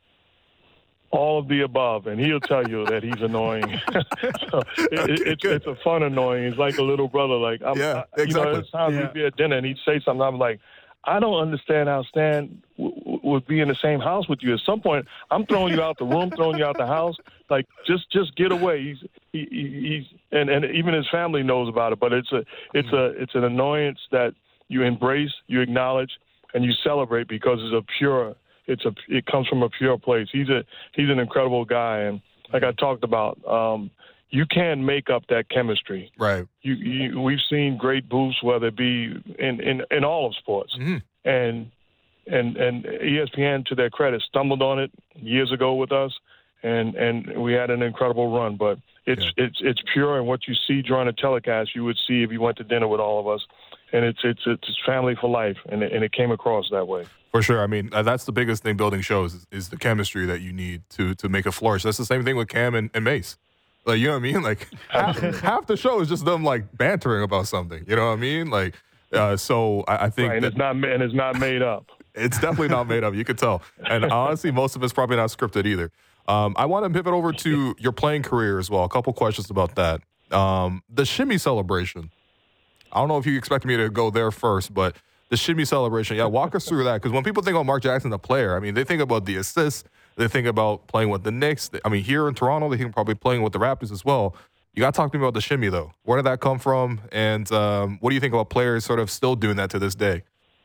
All of the above, and he'll tell you that he's annoying. So it, Okay, it, it's, good. it's a fun annoying. He's like a little brother. Like, I'm, Yeah, I, you exactly. know, there's times Yeah. we'd be at dinner and he'd say something. I'm like, I don't understand how Stan w- w- would be in the same house with you. At some point, I'm throwing you out the room, throwing you out the house. Like, just just get away. He's he, he, he's and, and even his family knows about it. But it's a it's a it's an annoyance that you embrace, you acknowledge, and you celebrate because it's a pure. It's a it comes from a pure place. He's a he's an incredible guy, and like I talked about, um, you can make up that chemistry. Right. You, you we've seen great boosts, whether it be in, in, in all of sports, Mm-hmm. and and and E S P N, to their credit, stumbled on it years ago with us, and, and we had an incredible run. But it's Yeah. it's it's pure, and what you see during a telecast, you would see if you went to dinner with all of us, and it's it's it's family for life, and it, and it came across that way. For sure. I mean, uh, that's the biggest thing building shows is, is the chemistry that you need to to make it flourish. That's the same thing with Cam and, and Mace. Like, you know what I mean? Like, half, half the show is just them, like, bantering about something. You know what I mean? Like, uh, so I, I think Right, and that it's not and it's not made up. it's definitely not made up. You could tell. And honestly, most of it's probably not scripted either. Um, I want to pivot over to your playing career as well. A couple questions about that. Um, the shimmy celebration. I don't know if you expect me to go there first, but the shimmy celebration. Yeah, walk us through that. Because when people think about Mark Jackson, the player, I mean, they think about the assists. They think about playing with the Knicks. I mean, here in Toronto, they think probably playing with the Raptors as well. You got to talk to me about the shimmy, though. Where did that come from? And um, what do you think about players sort of still doing that to this day?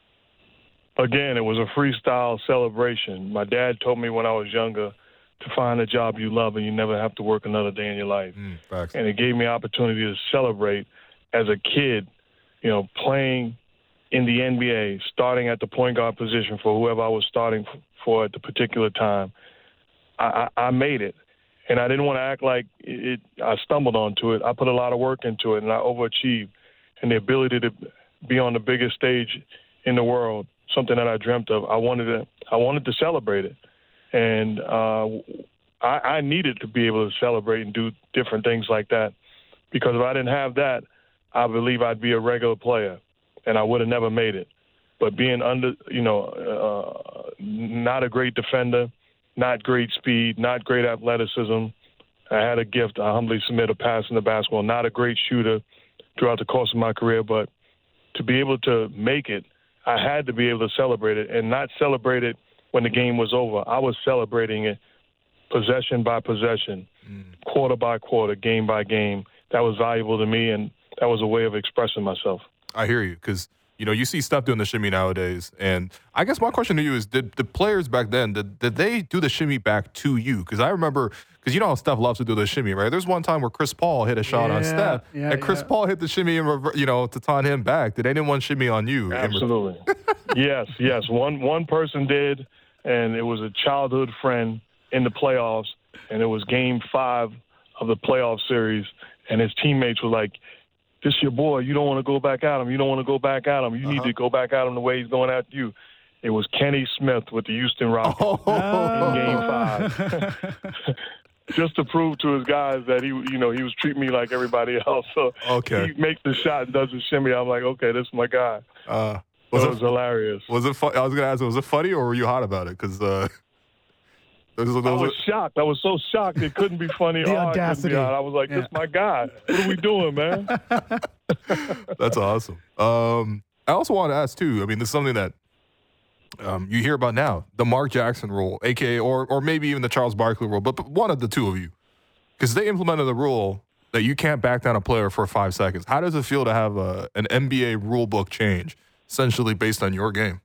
Again, it was a freestyle celebration. My dad told me when I was younger to find a job you love and you never have to work another day in your life. Mm, facts. And it gave me opportunity to celebrate as a kid, you know, playing in the N B A, starting at the point guard position for whoever I was starting for at the particular time. I, I, I made it. And I didn't want to act like it, I stumbled onto it. I put a lot of work into it, and I overachieved. And the ability to be on the biggest stage in the world, something that I dreamt of, I wanted to, I wanted to celebrate it. And uh, I, I needed to be able to celebrate and do different things like that. Because if I didn't have that, I believe I'd be a regular player, and I would have never made it. But being under, you know, uh, not a great defender, not great speed, not great athleticism. I had a gift, I humbly submit, a pass in the basketball. Not a great shooter throughout the course of my career, but to be able to make it, I had to be able to celebrate it, and not celebrate it when the game was over. I was celebrating it possession by possession, mm. quarter by quarter, game by game. That was valuable to me, and that was a way of expressing myself. I hear you, because you know, you see Steph doing the shimmy nowadays, and I guess my question to you is: Did the players back then did, did they do the shimmy back to you? Because I remember, because you know how Steph loves to do the shimmy, right? There's one time where Chris Paul hit a shot yeah, on Steph, yeah, and Chris yeah. Paul hit the shimmy and rever- you know to taunt him back. Did anyone shimmy on you? Absolutely. yes, yes. One one person did, and it was a childhood friend in the playoffs, and it was Game Five of the playoff series, and his teammates were like, "This your boy. You don't want to go back at him. You don't want to go back at him. You uh-huh. need to go back at him the way he's going at you." It was Kenny Smith with the Houston Rockets oh. in Game Five, just to prove to his guys that he, you know, he was treating me like everybody else. So okay. he makes the shot and does the shimmy. I'm like, okay, this is my guy. Uh, was so it it was hilarious. Was it? Fu- I was going to ask, was it funny or were you hot about it? Because uh, I was shocked. I was so shocked it couldn't be funny. The or audacity. Be I was like, "This is my guy. What are we doing, man?" That's awesome. Um, I also want to ask too. I mean, this is something that um, you hear about now the Mark Jackson rule, aka or or maybe even the Charles Barkley rule, but, but one of the two of you, because they implemented the rule that you can't back down a player for five seconds. How does it feel to have a, an N B A rule book change, essentially based on your game?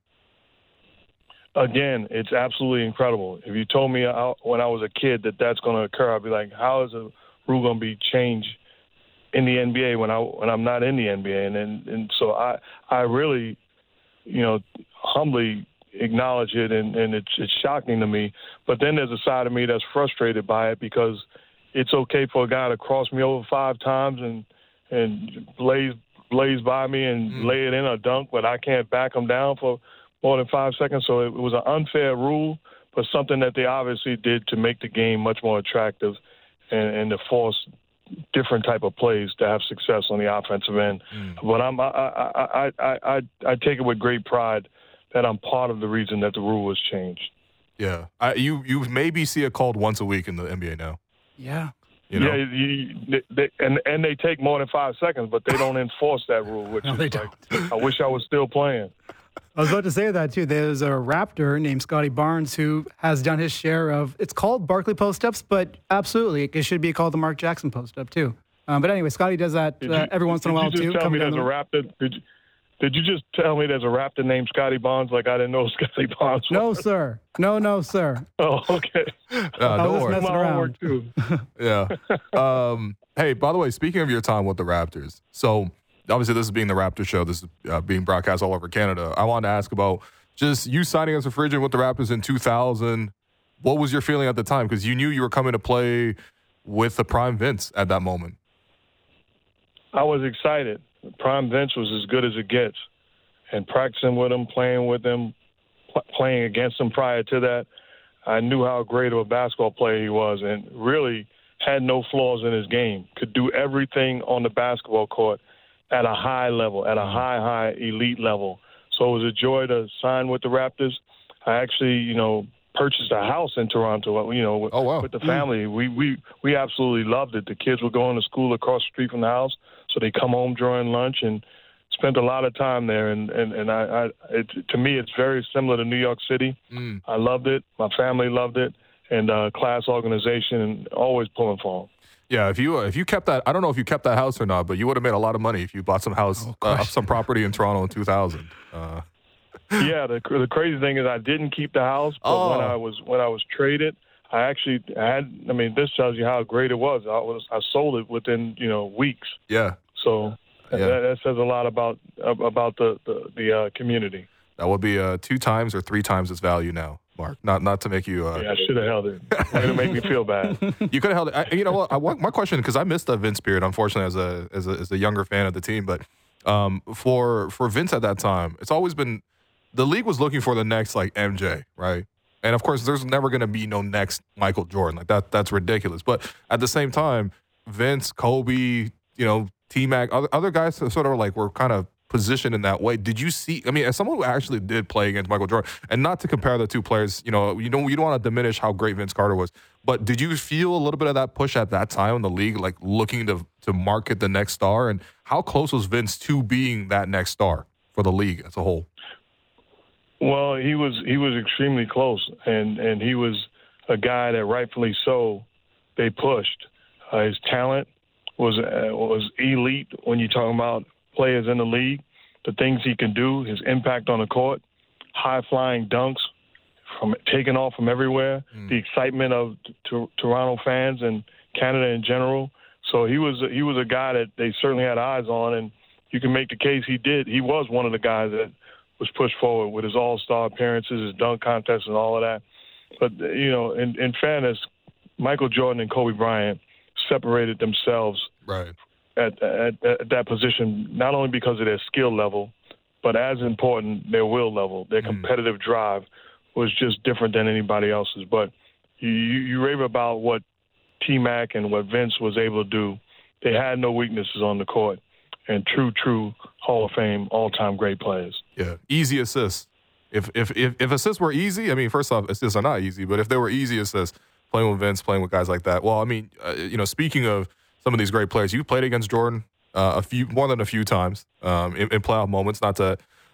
Again, it's absolutely incredible. If you told me I, when I was a kid that that's going to occur, I'd be like, how is a rule going to be changed in the N B A when I when I'm not in the N B A? And and, and so I I really, you know, humbly acknowledge it, and, and it's it's shocking to me. But then there's a side of me that's frustrated by it, because it's okay for a guy to cross me over five times and and blaze blaze by me and mm. lay it in a dunk, but I can't back him down for more than five seconds. So it was an unfair rule, but something that they obviously did to make the game much more attractive and, and to force different type of plays to have success on the offensive end. Mm. But I'm, I, I, I, I, I take it with great pride that I'm part of the reason that the rule was changed. Yeah. I, you, you maybe see it called once a week in the N B A now. Yeah. You know? Yeah, you, they, and and they take more than five seconds, but they don't enforce that rule, which no, is they like, don't. I wish I was still playing. I was about to say that, too. There's a Raptor named Scotty Barnes who has done his share of, it's called Barkley post-ups, but absolutely, it should be called the Mark Jackson post-up, too. Um, but anyway, Scotty does that uh, you, every once in a while, too. Did you too. just tell me down there's the... a Raptor? Did you, did you just tell me there's a Raptor named Scotty Barnes like I didn't know Scotty Barnes was? No, sir. No, no, sir. Oh, okay. Uh, I don't was worry. messing My around. homework, too. Yeah. Um, hey, by the way, speaking of your time with the Raptors, so obviously this is being the Raptor show. This is uh, being broadcast all over Canada. I wanted to ask about just you signing as a free agent with the Raptors in two thousand. What was your feeling at the time? Because you knew you were coming to play with the Prime Vince at that moment. I was excited. Prime Vince was as good as it gets. And practicing with him, playing with him, pl- playing against him prior to that, I knew how great of a basketball player he was, and really had no flaws in his game. Could do everything on the basketball court at a high level, at a high, high elite level. So it was a joy to sign with the Raptors. I actually, you know, purchased a house in Toronto, you know, with, oh, wow. with the family. We, we, we absolutely loved it. The kids were going to school across the street from the house, so they come home during lunch and spent a lot of time there. And, and, and I, I it, to me, it's very similar to New York City. Mm. I loved it. My family loved it. And uh, class organization, and always pulling for them. Yeah, if you uh, if you kept that, I don't know if you kept that house or not, but you would have made a lot of money if you bought some house, oh, uh, some property in Toronto in two thousand. Uh. Yeah, the the crazy thing is I didn't keep the house, but oh. when I was when I was traded, I actually had. I mean, this tells you how great it was. I was I sold it within you know weeks. Yeah. So yeah. That, that says a lot about about the the, the uh, community. That would be uh, two times or three times its value now, Mark. Not not to make you. Uh, yeah, I should have held it. It made me feel bad. You could have held it. I, you know what? I, my question, because I missed the Vince period, unfortunately, as a, as a as a younger fan of the team. But um, for for Vince at that time, it's always been the league was looking for the next like M J, right? And of course, there's never going to be no next Michael Jordan. Like that, that's ridiculous. But at the same time, Vince, Kobe, you know, T-Mac, other, other guys sort of like were kind of positioned in that way. Did you see, I mean, as someone who actually did play against Michael Jordan, and not to compare the two players, you know, you don't, you don't want to diminish how great Vince Carter was, but did you feel a little bit of that push at that time in the league, like looking to to market the next star? And how close was Vince to being that next star for the league as a whole? Well, he was he was extremely close, and, and he was a guy that rightfully so they pushed. Uh, his talent was uh, was elite when you're talking about players in the league, the things he can do, his impact on the court, high-flying dunks, from taking off from everywhere, mm. the excitement of t- Toronto fans and Canada in general. So he was he was a guy that they certainly had eyes on, and you can make the case he did. He was one of the guys that was pushed forward with his all-star appearances, his dunk contests, and all of that. But, you know, in, in fairness, Michael Jordan and Kobe Bryant separated themselves right. at, at, at that position, not only because of their skill level, but as important, their will level, their competitive mm. drive was just different than anybody else's. But you, you rave about what T-Mac and what Vince was able to do. They had no weaknesses on the court, and true, true Hall of Fame, all-time great players. Yeah, easy assists. If if if, if assists were easy, I mean, first off, assists are not easy, but if they were easy assists, playing with Vince, playing with guys like that, well, I mean, uh, you know, speaking of some of these great players, you played against Jordan uh, a few more than a few times um, in, in playoff moments. Not to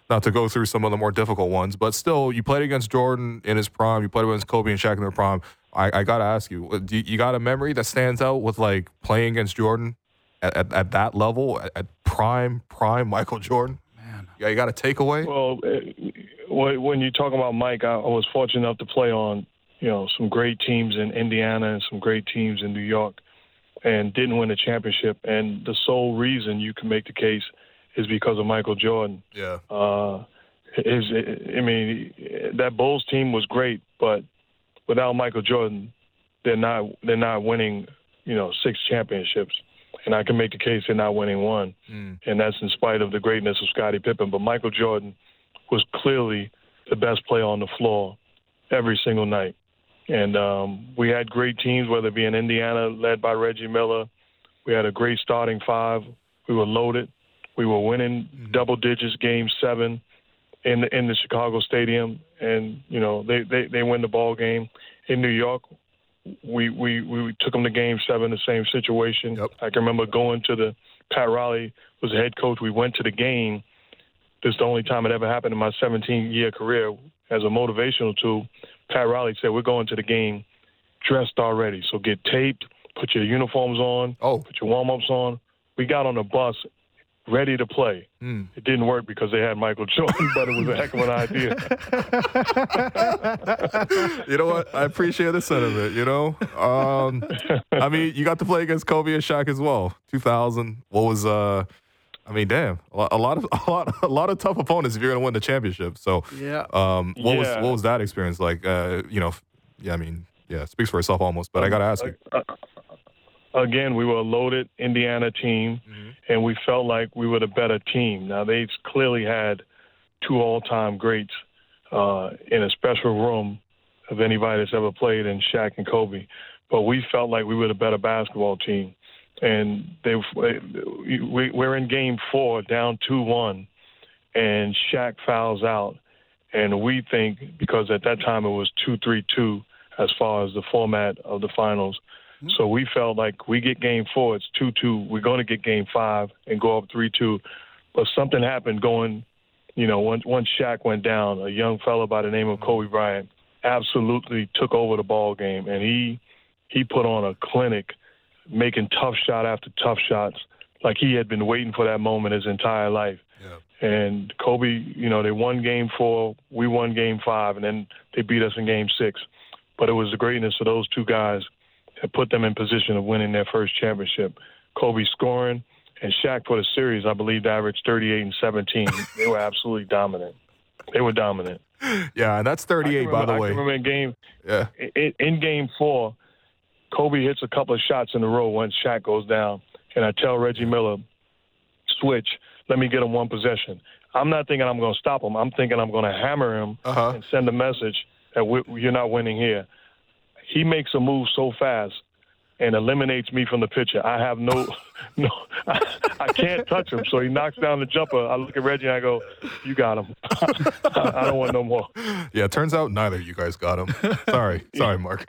not to go through some of the more difficult ones, but still, you played against Jordan in his prime. You played against Kobe and Shaq in their prime. I, I got to ask you, do you, you got a memory that stands out with, like, playing against Jordan at, at, at that level, at, at prime, prime Michael Jordan? Man. Yeah, you got a takeaway? Well, when you talk about Mike, I was fortunate enough to play on, you know, some great teams in Indiana and some great teams in New York, and didn't win a championship. And the sole reason you can make the case is because of Michael Jordan. Yeah. Uh, his, I mean, that Bulls team was great, but without Michael Jordan, they're not they're not winning, you know, six championships. And I can make the case they're not winning one. Mm. And that's in spite of the greatness of Scottie Pippen. But Michael Jordan was clearly the best player on the floor every single night. And um, we had great teams, whether it be in Indiana, led by Reggie Miller. We had a great starting five. We were loaded. We were winning mm. double digits, game seven in the, in the Chicago Stadium. And, you know, they, they, they win the ball game. In New York, we, we, we took them to game seven, the same situation. Yep. I can remember going to the – Pat Riley was the head coach. We went to the game. This is the only time it ever happened in my seventeen-year career as a motivational tool. Pat Riley said, we're going to the game dressed already. So get taped, put your uniforms on, oh. put your warm-ups on. We got on the bus ready to play. Mm. It didn't work because they had Michael Jordan, but it was a heck of an idea. You know what? I appreciate the sentiment, you know? Um, I mean, you got to play against Kobe and Shaq as well. two thousand. What was, uh, I mean, damn, a lot, a lot of a lot, a lot of tough opponents if you're going to win the championship. So, yeah. Um, what yeah. was what was that experience like? Uh, you know, yeah, I mean, yeah, it speaks for itself almost. But I got to ask you. Uh, Again, we were a loaded Indiana team, mm-hmm. and we felt like we were the better team. Now, they've clearly had two all-time greats uh, in a special room of anybody that's ever played in Shaq and Kobe. But we felt like we were the better basketball team. And they, we, we're in game four, down two one, and Shaq fouls out. And we think, because at that time it was two three two as far as the format of the finals, so we felt like we get game four, it's two two. We're going to get game five and go up three two. But something happened going, you know, once, once Shaq went down, a young fellow by the name of Kobe Bryant absolutely took over the ball game. And he he put on a clinic, making tough shot after tough shots, like he had been waiting for that moment his entire life. Yeah. And Kobe, you know, they won game four, we won game five, and then they beat us in game six. But it was the greatness of those two guys that put them in position of winning their first championship. Kobe scoring, and Shaq for the series, I believe, averaged thirty-eight and seventeen. They were absolutely dominant. They were dominant. Yeah, and that's thirty-eight, remember, by the I way. I remember in game, yeah. in, in game four, Kobe hits a couple of shots in a row once Shaq goes down, and I tell Reggie Miller, switch, let me get him one possession. I'm not thinking I'm going to stop him. I'm thinking I'm going to hammer him uh-huh. and send a message that we, you're not winning here. He makes a move so fast and eliminates me from the picture. I have no, no, I, I can't touch him. So he knocks down the jumper. I look at Reggie and I go, "You got him. I don't want no more." Yeah, it turns out neither of you guys got him. Sorry, sorry, Mark.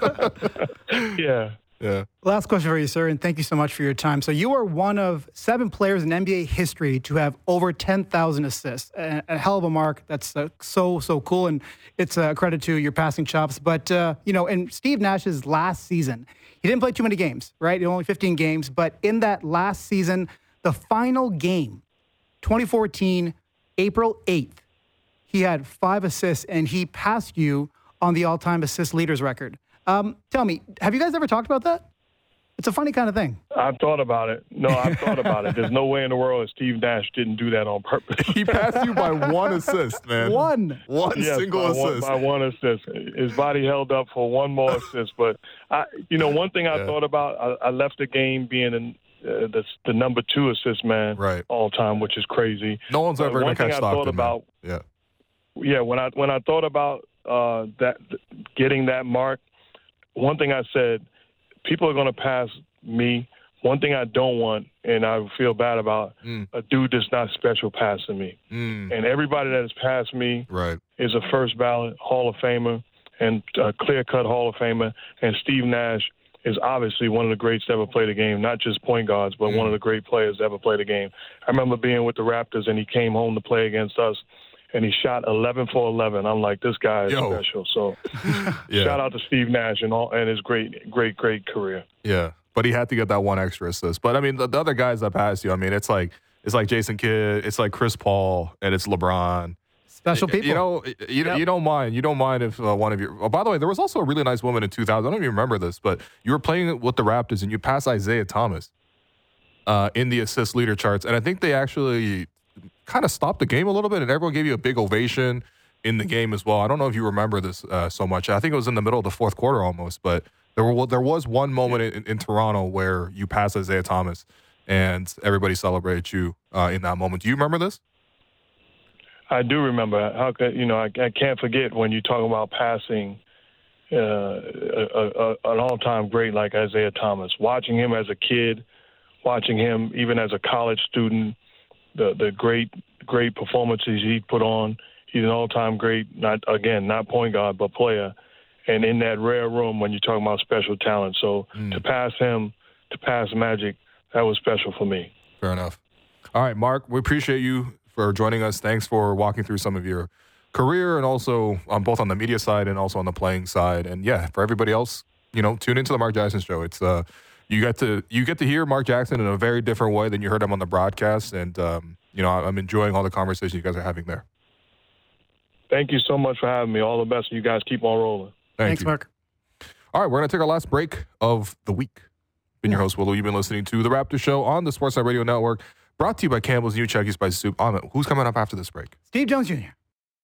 yeah. Yeah. Last question for you, sir, and thank you so much for your time. So you are one of seven players in N B A history to have over ten thousand assists. A, a hell of a mark. That's uh, so, so cool, and it's a credit to your passing chops. But, uh, you know, in Steve Nash's last season, he didn't play too many games, right? Only fifteen games. But in that last season, the final game, twenty fourteen, April eighth, he had five assists, and he passed you on the all-time assist leaders record. Um, tell me, have you guys ever talked about that? It's a funny kind of thing. I've thought about it. No, I've thought about it. There's no way in the world that Steve Nash didn't do that on purpose. He passed you by one assist, man. One. One yes, single by assist. One, by one assist. His body held up for one more assist. But, I, you know, one thing I yeah. thought about, I, I left the game being in, uh, the, the number two assist man right. all time, which is crazy. No one's ever going to catch Stockton. One thing I thought about, yeah. yeah, when I when I thought about uh, that getting that mark, one thing I said, people are going to pass me. One thing I don't want, and I feel bad about, mm. a dude that's not special passing me. Mm. And everybody that has passed me right. is a first ballot Hall of Famer and a clear-cut Hall of Famer. And Steve Nash is obviously one of the greats to ever play the game, not just point guards, but mm. one of the great players to ever play the game. I remember being with the Raptors, and he came home to play against us, and he shot eleven for eleven. I'm like, this guy is Yo. special. So yeah. shout out to Steve Nash and all and his great, great, great career. Yeah, but he had to get that one extra assist. But, I mean, the, the other guys that passed you, I mean, it's like it's like Jason Kidd, it's like Chris Paul, and it's LeBron. Special people. You know, you, yep. you don't mind. You don't mind if uh, one of your. Oh, by the way, there was also a really nice woman in two thousand. I don't even remember this, but you were playing with the Raptors and you passed Isaiah Thomas uh, in the assist leader charts. And I think they actually kind of stopped the game a little bit, and everyone gave you a big ovation in the game as well. I don't know if you remember this uh, so much. I think it was in the middle of the fourth quarter almost, but there were there was one moment in, in Toronto where you passed Isaiah Thomas, and everybody celebrated you uh, in that moment. Do you remember this? I do remember. How could you know? I, I can't forget when you talk about passing uh, a, a, an all-time great like Isaiah Thomas. Watching him as a kid, watching him even as a college student, the the great great performances he put on. He's an all-time great. Not again, not point guard, but player. And in that rare room, when you're talking about special talent, so mm. to pass him, to pass Magic, that was special for me. Fair enough. All right, Mark, we appreciate you for joining us. Thanks for walking through some of your career and also um, both on the media side and also on the playing side. And yeah, for everybody else, you know, tune into the Mark Jackson Show. It's uh, you get to you get to hear Mark Jackson in a very different way than you heard him on the broadcast. And um, you know, I'm enjoying all the conversations you guys are having there. Thank you so much for having me. All the best. You guys keep on rolling. Thank Thanks, you. Mark. All right, we're gonna take our last break of the week. Been your host, Willow. You've been listening to the Raptor Show on the Sportsnet Radio Network. Brought to you by Campbell's New Chucky Spicy Soup. Ahmed, who's coming up after this break? Steve Jones Junior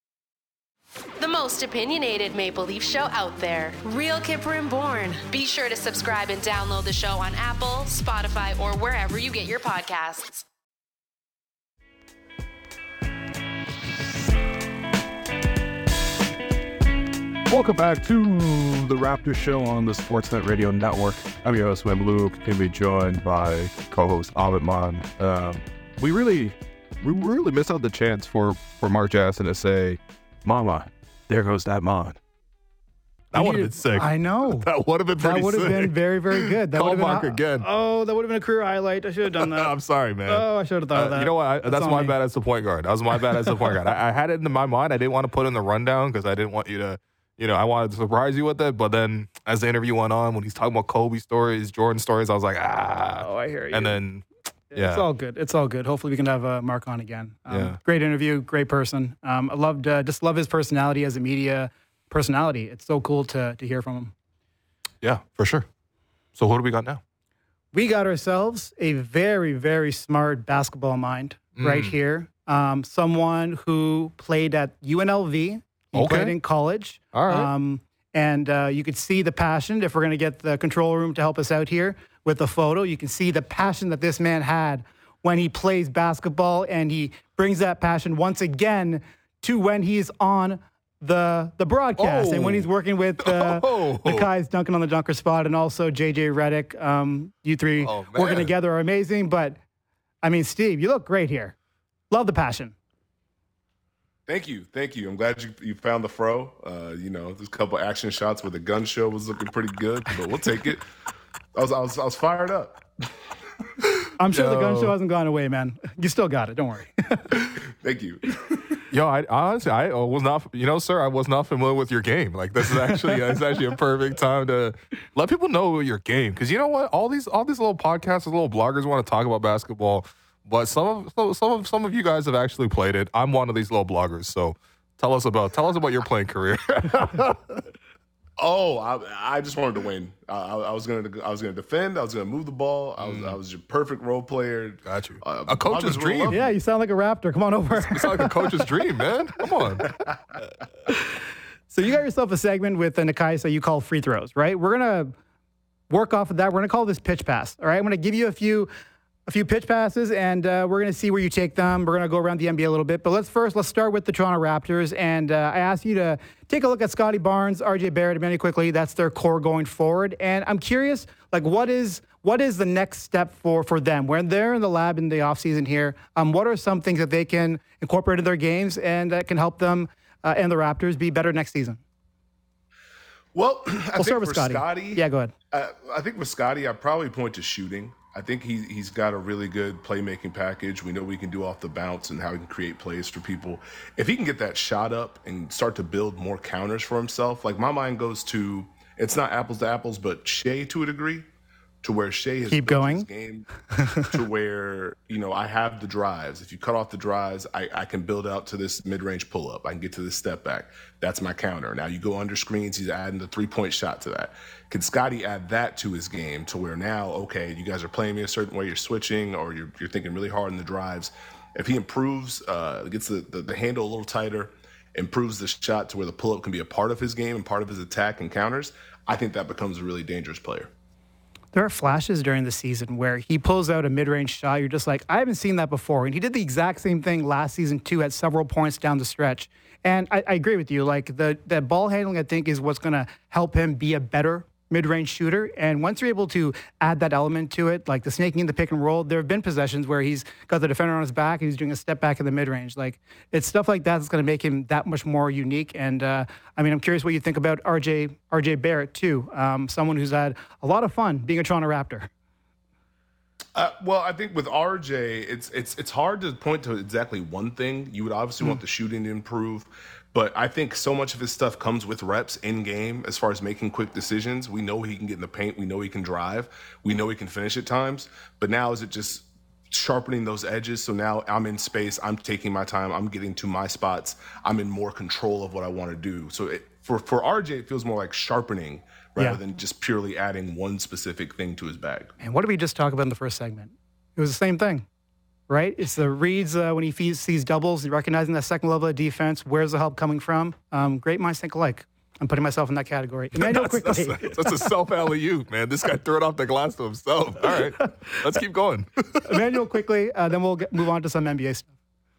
The most opinionated Maple Leaf show out there. Real Kipper and Bourne. Be sure to subscribe and download the show on Apple, Spotify, or wherever you get your podcasts. Welcome back to the Raptor Show on the Sportsnet Radio Network. I'm your host, Wim Luke, and be joined by co-host Ahmed Maan. Um, we really, we really missed out the chance for, for Mark Jackson to say, "Mama, there goes that Maan." That would have been sick. I know. That would have been pretty That would have sick. been very, very good. That Call would have Mark been, again. Oh, that would have been a career highlight. I should have done that. I'm sorry, man. Oh, I should have thought uh, of that. You know what? I, that's that's my me. bad as the point guard. That was my bad as the point guard. I, I had it in my mind. I didn't want to put in the rundown because I didn't want you to. You know, I wanted to surprise you with it, but then as the interview went on, when he's talking about Kobe stories, Jordan stories, I was like, ah. Oh, I hear you. And then, yeah. It's all good. It's all good. Hopefully we can have uh, Mark on again. Um, Yeah. Great interview, great person. Um, I loved, uh, just love his personality as a media personality. It's so cool to to hear from him. Yeah, for sure. So who do we got now? We got ourselves a very, very smart basketball mind Mm. right here. Um, someone who played at U N L V. He Okay. played in college. All right. Um, and uh, you could see the passion. If we're going to get the control room to help us out here with the photo, you can see the passion that this man had when he plays basketball, and he brings that passion once again to when he's on the the broadcast Oh. and when he's working with uh, Oh. the guys dunking on the dunker spot, and also J J Redick. Um, you three Oh, working man. together are amazing. But I mean, Steve, you look great here. Love the passion. Thank you, thank you. I'm glad you, you found the fro. Uh, you know, there's a couple action shots where the gun show was looking pretty good, but we'll take it. I was, I was, I was fired up. I'm sure the gun Yo. show hasn't gone away, man. You still got it. Don't worry. Thank you. Yo, I honestly, I was not, you know, sir, I was not familiar with your game. Like, this is actually, it's actually a perfect time to let people know your game. Because you know what? All these, all these little podcasts, little bloggers want to talk about basketball. But some of some- some of some of you guys have actually played it. I'm one of these little bloggers, so tell us about tell us about your playing career. Oh, I, I just wanted to win. I, I I was gonna I was gonna defend. I was gonna move the ball. I was I was your perfect role player. Got you. Uh, A coach's bloggers will dream. love Yeah, you sound like a Raptor. Come on over. It's like a coach's dream, man. Come on. So you got yourself a segment with uh, Nakaisa you call free throws, right? We're gonna work off of that. We're gonna call this pitch pass. All right, I'm gonna give you a few. A few pitch passes, and uh, we're going to see where you take them. We're going to go around the N B A a little bit. But let's first, let's start with the Toronto Raptors. And uh, I asked you to take a look at Scotty Barnes, R J Barrett, Emmanuel Quickly. That's their core going forward. And I'm curious, like, what is what is the next step for, for them? When they're in the lab in the offseason here, um, what are some things that they can incorporate in their games and that can help them uh, and the Raptors be better next season? Well, I We'll think start with for Scotty. Scotty, Yeah, go ahead. Uh, I think with Scotty, I'd probably point to shooting. I think he, he's got a really good playmaking package. We know what he can do off the bounce and how he can create plays for people. If he can get that shot up and start to build more counters for himself, like my mind goes to, it's not apples to apples, but Shea to a degree, to where Shea has Keep built going. his game to where, you know, I have the drives. If you cut off the drives, I, I can build out to this mid-range pull-up. I can get to this step back. That's my counter. Now you go under screens, he's adding the three-point shot to that. Can Scotty add that to his game to where now, okay, you guys are playing me a certain way, you're switching, or you're, you're thinking really hard in the drives. If he improves, uh, gets the, the, the handle a little tighter, improves the shot to where the pull-up can be a part of his game and part of his attack and counters, I think that becomes a really dangerous player. There are flashes during the season where he pulls out a mid-range shot. You're just like, I haven't seen that before. And he did the exact same thing last season, too, at several points down the stretch. And I, I agree with you. Like, the, the ball handling, I think, is what's going to help him be a better mid-range shooter. And once you're able to add that element to it, like the snaking in the pick and roll, there have been possessions where he's got the defender on his back and he's doing a step back in the mid-range. Like, it's stuff like that that's going to make him that much more unique. And, uh, I mean, I'm curious what you think about R J R J Barrett, too. Um, someone who's had a lot of fun being a Toronto Raptor. Uh, well, I think with R J, it's it's it's hard to point to exactly one thing. You would obviously mm. want the shooting to improve, but I think so much of his stuff comes with reps in game as far as making quick decisions. We know he can get in the paint. We know he can drive. We know he can finish at times. But now is it just sharpening those edges? So now I'm in space. I'm taking my time. I'm getting to my spots. I'm in more control of what I want to do. So it, for, for R J, it feels more like sharpening rather yeah. than just purely adding one specific thing to his bag. And what did we just talk about in the first segment? It was the same thing, right? It's the reads uh, when he sees, sees doubles, recognizing that second level of defense. Where's the help coming from? Um, great minds think alike. I'm putting myself in that category. Emmanuel, that's, quickly. That's a, that's a self alley-oop, man. This guy threw it off the glass to himself. All right, let's keep going. Emmanuel, quickly, uh, then we'll get, move on to some N B A stuff.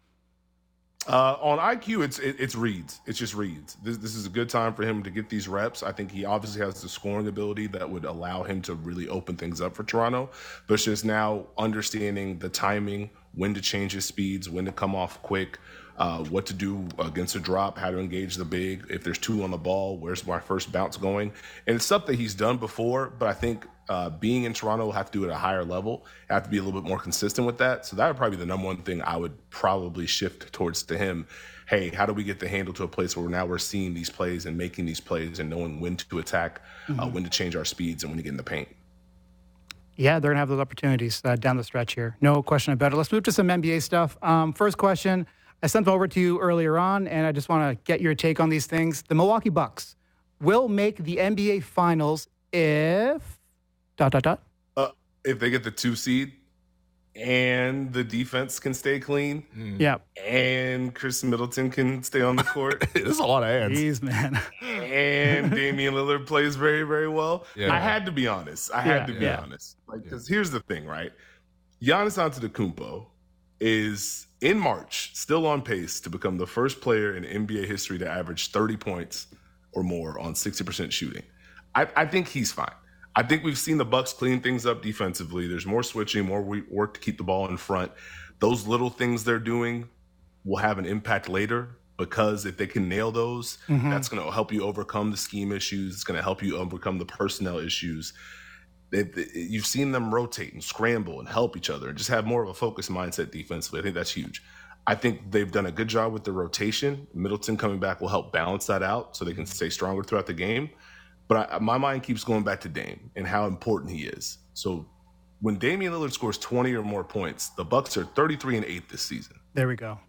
Uh, on I Q, it's it, it's reads. It's just reads. This this is a good time for him to get these reps. I think he obviously has the scoring ability that would allow him to really open things up for Toronto. But it's just now understanding the timing, when to change his speeds, when to come off quick, uh, what to do against a drop, how to engage the big. If there's two on the ball, where's my first bounce going? And it's stuff that he's done before, but I think uh, being in Toronto will have to do it at a higher level, have to be a little bit more consistent with that. So that would probably be the number one thing I would probably shift towards to him. Hey, how do we get the handle to a place where now we're seeing these plays and making these plays and knowing when to attack, mm-hmm. uh, when to change our speeds, and when to get in the paint? Yeah, they're going to have those opportunities uh, down the stretch here. No question about it. Let's move to some N B A stuff. Um, first question, I sent them over to you earlier on, and I just want to get your take on these things. The Milwaukee Bucks will make the N B A Finals if... Dot, dot, dot. Uh, if they get the two seed and the defense can stay clean. Mm. Yeah. And Chris Middleton can stay on the court. There's a lot of hands. Jeez, man. And Damian Lillard plays very, very well. Yeah. I had to be honest. I had yeah, to be yeah. honest. Like, because yeah. here's the thing, right? Giannis Antetokounmpo is, in March, still on pace to become the first player in N B A history to average thirty points or more on sixty percent shooting. I, I think he's fine. I think we've seen the Bucks clean things up defensively. There's more switching, more work to keep the ball in front. Those little things they're doing will have an impact later, because if they can nail those, mm-hmm. that's going to help you overcome the scheme issues. It's going to help you overcome the personnel issues. They, they, you've seen them rotate and scramble and help each other and just have more of a focused mindset defensively. I think that's huge. I think they've done a good job with the rotation. Middleton coming back will help balance that out so they can stay stronger throughout the game. But I, my mind keeps going back to Dame and how important he is. So when Damian Lillard scores twenty or more points, the Bucks are thirty-three and eight this season. There we go.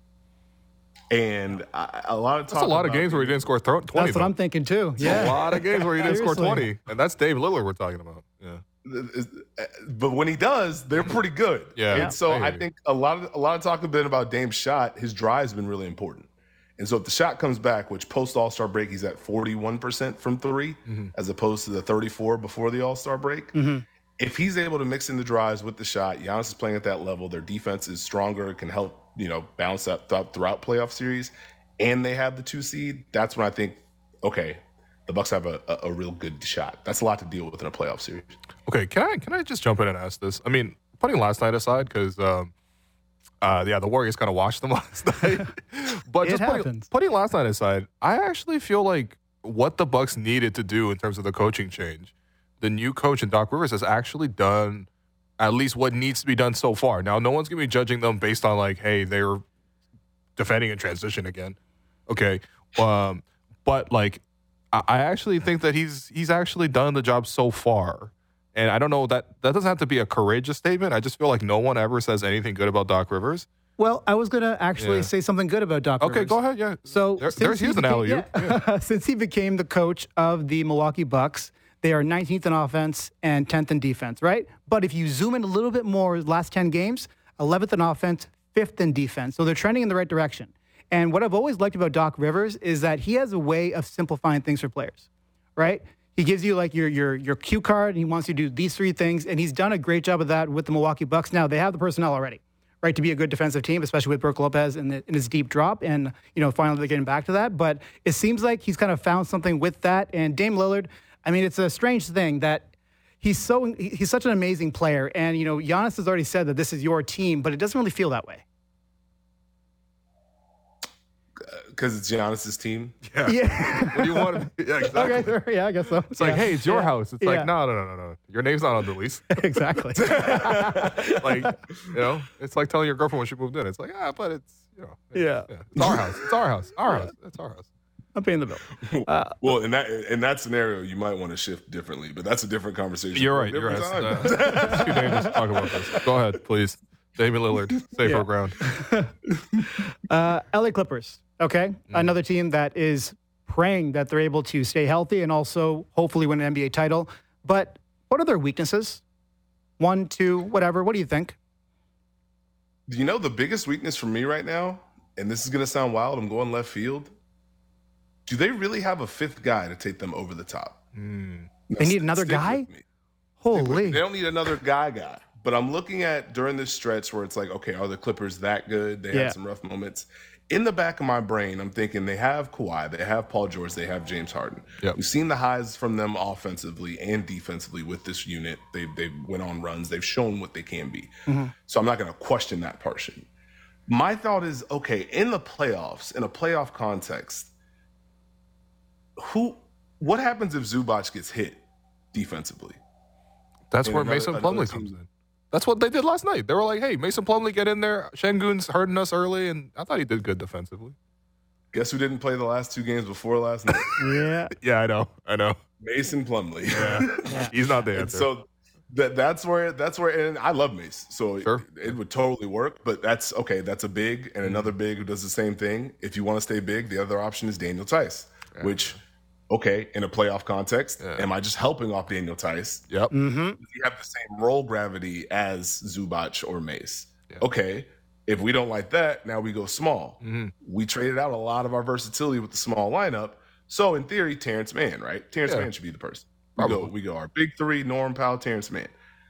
And I, a lot of talk that's a lot of games where he didn't score twenty. That's what though. I'm thinking too. Yeah, a lot of games where he didn't score twenty, and that's Dave Lillard we're talking about. Yeah. But when he does, they're pretty good. Yeah. And so I, I think a lot of a lot of talk has been about Dame's shot. His drive's been really important. And so if the shot comes back, which post All-Star break, he's at forty-one percent from three, mm-hmm. as opposed to the thirty-four before the All-Star break. Mm-hmm. If he's able to mix in the drives with the shot, Giannis is playing at that level. Their defense is stronger, can help, you know, balance that th- throughout playoff series, and they have the two seed. That's when I think, okay, the Bucks have a, a, a real good shot. That's a lot to deal with in a playoff series. Okay, can I can I just jump in and ask this? I mean, putting last night aside, because um, uh, yeah, the Warriors kind of watched them last night. But it just putting, putting last night aside, I actually feel like what the Bucks needed to do in terms of the coaching change, the new coach in Doc Rivers has actually done at least what needs to be done so far. Now, no one's going to be judging them based on like, hey, they're defending in transition again. Okay. Um, but like, I, I actually think that he's he's actually done the job so far. And I don't know, that that doesn't have to be a courageous statement. I just feel like no one ever says anything good about Doc Rivers. Well, I was going to actually Yeah. say something good about Doc Okay, Rivers. go ahead. Yeah. So There- since there's he here's an became- alley-oop. yeah. Since he became the coach of the Milwaukee Bucks, they are nineteenth in offense and tenth in defense, right? But if you zoom in a little bit more, last ten games, eleventh in offense, fifth in defense. So they're trending in the right direction. And what I've always liked about Doc Rivers is that he has a way of simplifying things for players, right? He gives you like your your your cue card, and he wants you to do these three things, and he's done a great job of that with the Milwaukee Bucks. Now, they have the personnel already, right, to be a good defensive team, especially with Brook Lopez in, the, in his deep drop, and, you know, finally they're getting back to that. But it seems like he's kind of found something with that. And Dame Lillard, I mean, it's a strange thing that he's so he's such an amazing player, and, you know, Giannis has already said that this is your team, but it doesn't really feel that way. Because it's Giannis's team. Yeah. Yeah. What do you want to be? Yeah, exactly. Okay, sure. Yeah, I guess so. It's like, hey, it's your house. It's Yeah. like, no, no, no, no, no. Your name's not on the lease. Exactly. Like, you know, it's like telling your girlfriend when she moved in. It's like, ah, but it's, you know, it's, Yeah. it's our house. It's our house. Our house. It's our house. I'm paying the bill. Uh, Well, in that in that scenario, you might want to shift differently, but that's a different conversation. You're for a right. You're right. different It's, time. uh, it's too dangerous to talk about this. Go ahead, please. Damian Lillard, safer Yeah. ground. Uh, L A Clippers, okay? Another team that is praying that they're able to stay healthy and also hopefully win an N B A title. But what are their weaknesses? One, two, whatever. What do you think? Do you know the biggest weakness for me right now? And this is going to sound wild. I'm going left field. Do they really have a fifth guy to take them over the top? Mm. They need another Stick guy? with me. Holy. They don't need another guy guy. But I'm looking at during this stretch where it's like, okay, are the Clippers that good? They Yeah. had some rough moments. In the back of my brain, I'm thinking they have Kawhi, they have Paul George, they have James Harden. Yep. We've seen the highs from them offensively and defensively with this unit. They they went on runs. They've shown what they can be. So I'm not going to question that portion. My thought is, okay, in the playoffs, in a playoff context, who, what happens if Zubac gets hit defensively? That's And where another- Mason another Plumlee team- comes in. That's what they did last night. They were like, hey, Mason Plumlee, get in there. Şengün's hurting us early, and I thought he did good defensively. Guess who didn't play the last two games before last night? Yeah. Yeah, I know. I know. Mason Plumlee. Yeah. He's not the And answer. so that that's where that's where and I love Mace. So Sure. it, it would totally work, but that's okay, that's a big and another big who does the same thing. If you want to stay big, the other option is Daniel Tice, which okay, in a playoff context, Yeah. am I just helping off Daniel Tice? yep. Mm-hmm. Does he have the same role gravity as Zubac or Mace? Yeah. Okay. If we don't like that, now we go small. Mm-hmm. We traded out a lot of our versatility with the small lineup. So in theory, Terrence Mann, right? Terrence Yeah. Mann should be the person. We go, Probably. we go our big three: Norm Powell, Terrence Mann.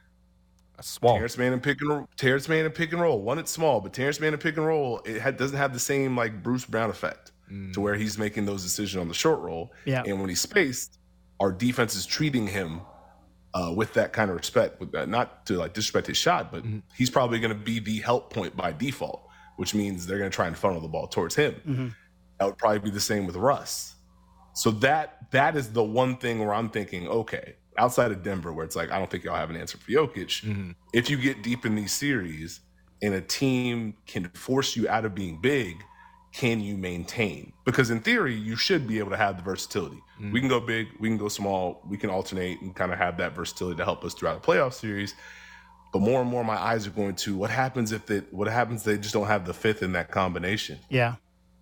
That's small. Terrence Mann and pick and Terrence Mann and pick and roll. One, it's small, but Terrence Mann and pick and roll, it had, doesn't have the same like Bruce Brown effect to where he's making those decisions on the short roll. Yeah. And when he's spaced, our defense is treating him uh, with that kind of respect. With that, not to like disrespect his shot, but he's probably going to be the help point by default, which means they're going to try and funnel the ball towards him. Mm-hmm. That would probably be the same with Russ. So that that is the one thing where I'm thinking, okay, outside of Denver, where it's like, I don't think y'all have an answer for Jokic. Mm-hmm. If you get deep in these series and a team can force you out of being big, can you maintain? Because in theory, you should be able to have the versatility. Mm-hmm. We can go big, we can go small, we can alternate and kind of have that versatility to help us throughout the playoff series. But more and more, my eyes are going to what happens if they, what happens if they just don't have the fifth in that combination. Yeah.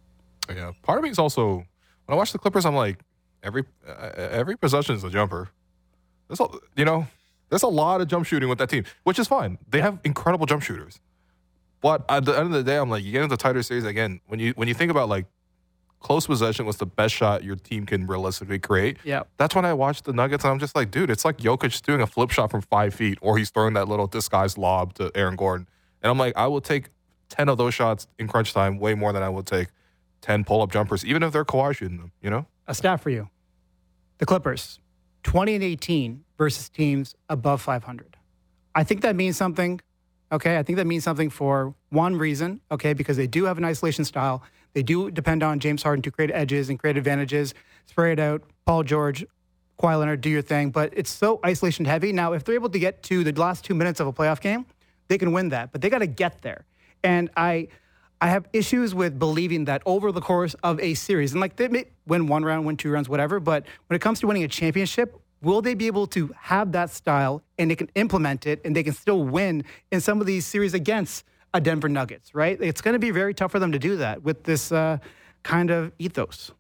Yeah. Part of me is also, when I watch the Clippers, I'm like, every uh, every possession is a jumper. There's a, you know, there's a lot of jump shooting with that team, which is fine. They have incredible jump shooters. But at the end of the day, I'm like, you get into tighter series again. When you when you think about like close possession was the best shot your team can realistically create. Yeah. That's when I watch the Nuggets and I'm just like, dude, it's like Jokic doing a flip shot from five feet, or he's throwing that little disguised lob to Aaron Gordon. And I'm like, I will take ten of those shots in crunch time way more than I will take ten pull up jumpers, even if they're Kawhi shooting them. You know, A stat for you: the Clippers, twenty and eighteen versus teams above five hundred. I think that means something Okay, I think that means something for one reason. Okay, because they do have an isolation style. They do depend on James Harden to create edges and create advantages. Spray it out. Paul George, Kawhi Leonard, do your thing. But it's so isolation heavy. Now, if they're able to get to the last two minutes of a playoff game, they can win that. But they got to get there. And I, I have issues with believing that over the course of a series, and like they may win one round, win two rounds, whatever. But when it comes to winning a championship, will they be able to have that style and they can implement it and they can still win in some of these series against a Denver Nuggets, right? It's going to be very tough for them to do that with this uh, kind of ethos.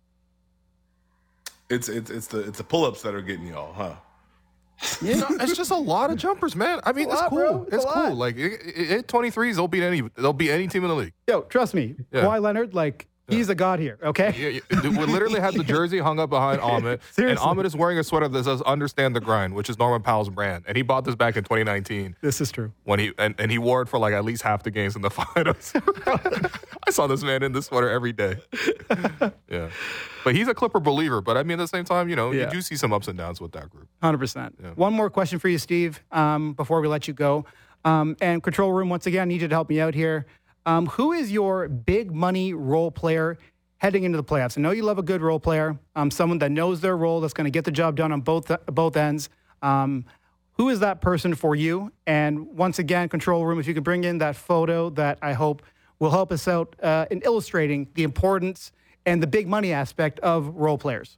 It's it's it's the it's the pull-ups that are getting y'all, huh? Yeah, no, it's just a lot of jumpers, man. I mean, it's, it's, lot, cool. bro. It's, it's cool. Like it, it, it twenty-threes, they'll beat any they'll beat any team in the league. Yo, trust me, Yeah. Kawhi Leonard, like yeah. he's a god here. Okay. Yeah, yeah. Dude, we literally have the jersey hung up behind Ahmed, and Ahmed is wearing a sweater that says "Understand the Grind," which is Norman Powell's brand, and he bought this back in twenty nineteen. This is true. When he and, and he wore it for like at least half the games in the finals. I saw this man in this sweater every day. Yeah, but he's a Clipper believer. But I mean, at the same time, you know, Yeah. you do see some ups and downs with that group. one hundred percent. Yeah. One more question for you, Steve, um, before we let you go. Um, and Control Room, once again, I need you to help me out here. Um, who is your big money role player heading into the playoffs? I know you love a good role player, um, someone that knows their role, that's going to get the job done on both both ends. Um, who is that person for you? And once again, Control Room, if you could bring in that photo that I hope will help us out uh, in illustrating the importance and the big money aspect of role players.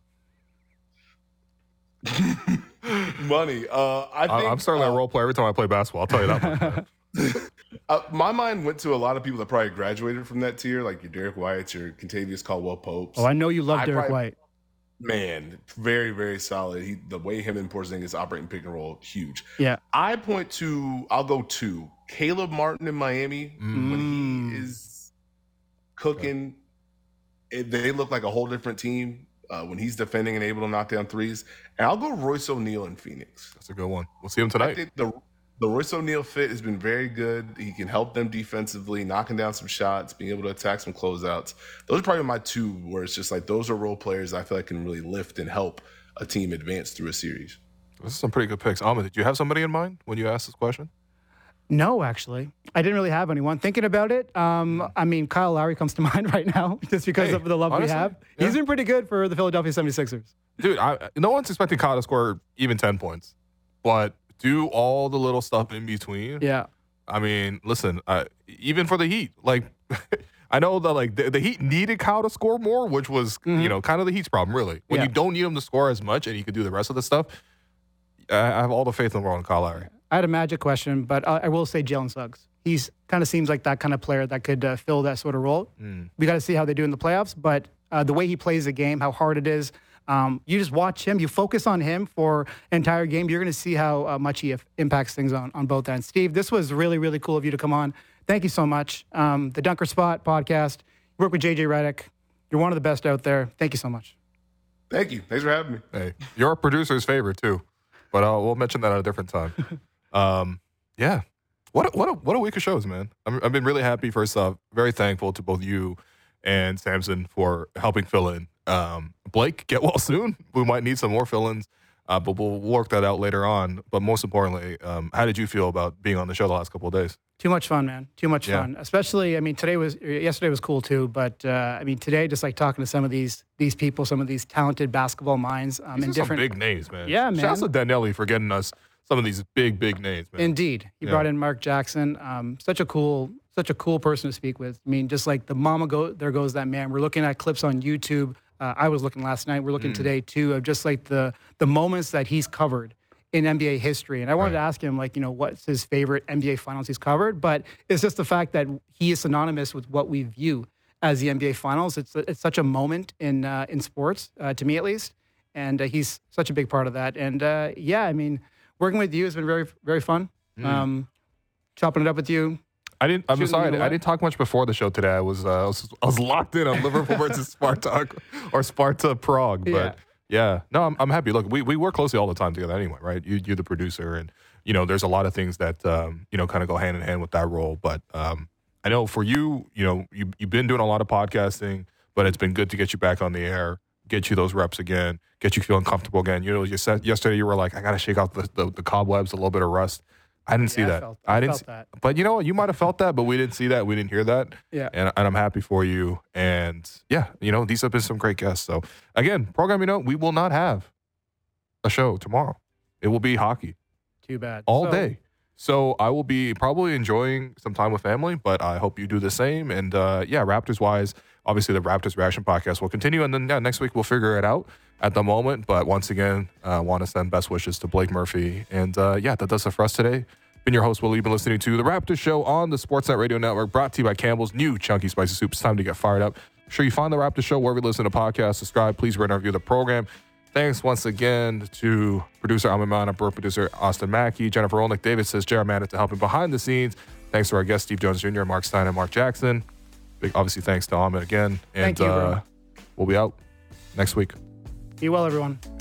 Money. Uh, I think, I'm starting uh, that role player every time I play basketball. I'll tell you that much. uh, my mind went to a lot of people that probably graduated from that tier, like your Derek Whites, your Contavious Caldwell-Popes. Oh, I know you love I Derek probably, White. Man, very, very solid. He, the way him and Porzingis operating pick and roll, huge. Yeah. I point to, I'll go to Caleb Martin in Miami. Mm. When he is cooking, it, they look like a whole different team uh, when he's defending and able to knock down threes. And I'll go Royce O'Neal in Phoenix. That's a good one. We'll see him I tonight. think the the Royce O'Neal fit has been very good. He can help them defensively, knocking down some shots, being able to attack some closeouts. Those are probably my two where it's just like those are role players I feel like can really lift and help a team advance through a series. This is some pretty good picks. Ahmed, did you have somebody in mind when you asked this question? No, actually. I didn't really have anyone. Thinking about it, um, I mean, Kyle Lowry comes to mind right now just because Hey, of the love honestly, we have. yeah. He's been pretty good for the Philadelphia seventy-sixers. Dude, I, no one's expecting Kyle to score even ten points. But do all the little stuff in between. Yeah. I mean, listen, uh, even for the Heat, like, I know that like the, the Heat needed Kyle to score more, which was, mm-hmm. you know, kind of the Heat's problem, really. When yeah. you don't need him to score as much and he could do the rest of the stuff, I have all the faith in the world in Kyle Lowry. I had a Magic question, but I, I will say Jalen Suggs. He's kind of seems like that kind of player that could uh, fill that sort of role. Mm. We got to see how they do in the playoffs, but uh, the way he plays the game, how hard it is, um, you just watch him, you focus on him for an entire game, you're going to see how uh, much he impacts things on, on both ends. Steve, this was really, really cool of you to come on. Thank you so much. Um, the Dunker Spot podcast, you work with J J Redick. You're one of the best out there. Thank you so much. Thank you. Thanks for having me. Hey, you're our producer's favorite, too. But uh, we'll mention that at a different time. um, yeah. What a, what a, what a week of shows, man. I'm, I've been really happy, first off. Very thankful to both you and Samson for helping fill in. Um, Blake, get well soon. We might need some more fill-ins, uh, but we'll work that out later on. But most importantly, um, how did you feel about being on the show the last couple of days? Too much fun, man. Too much yeah. fun. Especially, I mean, today was, yesterday was cool too, but uh, I mean, today, just like talking to some of these these people, some of these talented basketball minds. Um, these in are different some big names, man. Yeah, man. Shouts to Danelli for getting us some of these big, big names, man. Indeed. He yeah. brought in Mark Jackson. Um, such a cool, such a cool person to speak with. I mean, just like the mama go, there goes that man. We're looking at clips on YouTube. Uh, I was looking last night. We're looking mm. today too of just like the the moments that he's covered in N B A history. And I wanted right. to ask him, like, you know, what's his favorite N B A finals he's covered? But it's just the fact that he is synonymous with what we view as the N B A finals. It's it's such a moment in uh, in sports, uh, to me at least. And uh, he's such a big part of that. And uh, yeah, I mean, working with you has been very, very fun. Mm. Um, chopping it up with you. I didn't. I'm sorry. I didn't talk much before the show today. I was. Uh, I was. I was locked in on Liverpool versus Spartak or Sparta Prague. But yeah, yeah. no, I'm. I'm happy. Look, we, we work closely all the time together anyway, right? You you're the producer, and you know, there's a lot of things that um, you know kind of go hand in hand with that role. But um, I know for you, you know, you you've been doing a lot of podcasting, but it's been good to get you back on the air, get you those reps again, get you feeling comfortable again. You know, you said yesterday you were like, I got to shake out the, the the cobwebs, a little bit of rust. I didn't yeah, see that. I, felt, I, I didn't. felt See, that. But you know what? You might have felt that, but we didn't see that. We didn't hear that. Yeah. And, and I'm happy for you. And yeah, you know, these have been some great guests. So again, programming note: we will not have a show tomorrow. It will be hockey. Too bad. All so, day. So I will be probably enjoying some time with family, but I hope you do the same. And uh, yeah, Raptors wise, obviously the Raptors Reaction Podcast will continue. And then yeah, next week we'll figure it out at the moment. But once again, I uh, want to send best wishes to Blake Murphy. And uh, yeah, that does it for us today. Been your host, Will. You've been listening to The Raptors Show on the Sportsnet Radio Network, brought to you by Campbell's new Chunky Spicy Soup. It's time to get fired up. Make sure you find The Raptors Show wherever you listen to podcasts. Subscribe. Please rate and review the program. Thanks once again to producer Amimana, Burr producer Austin Mackey, Jennifer Olnick, David says, Jared Manning to helping behind the scenes. Thanks to our guests, Steve Jones Junior, Mark Stein, and Mark Jackson. Big, obviously, thanks to Amit again. And Thank you, uh, we'll be out next week. Be well, everyone.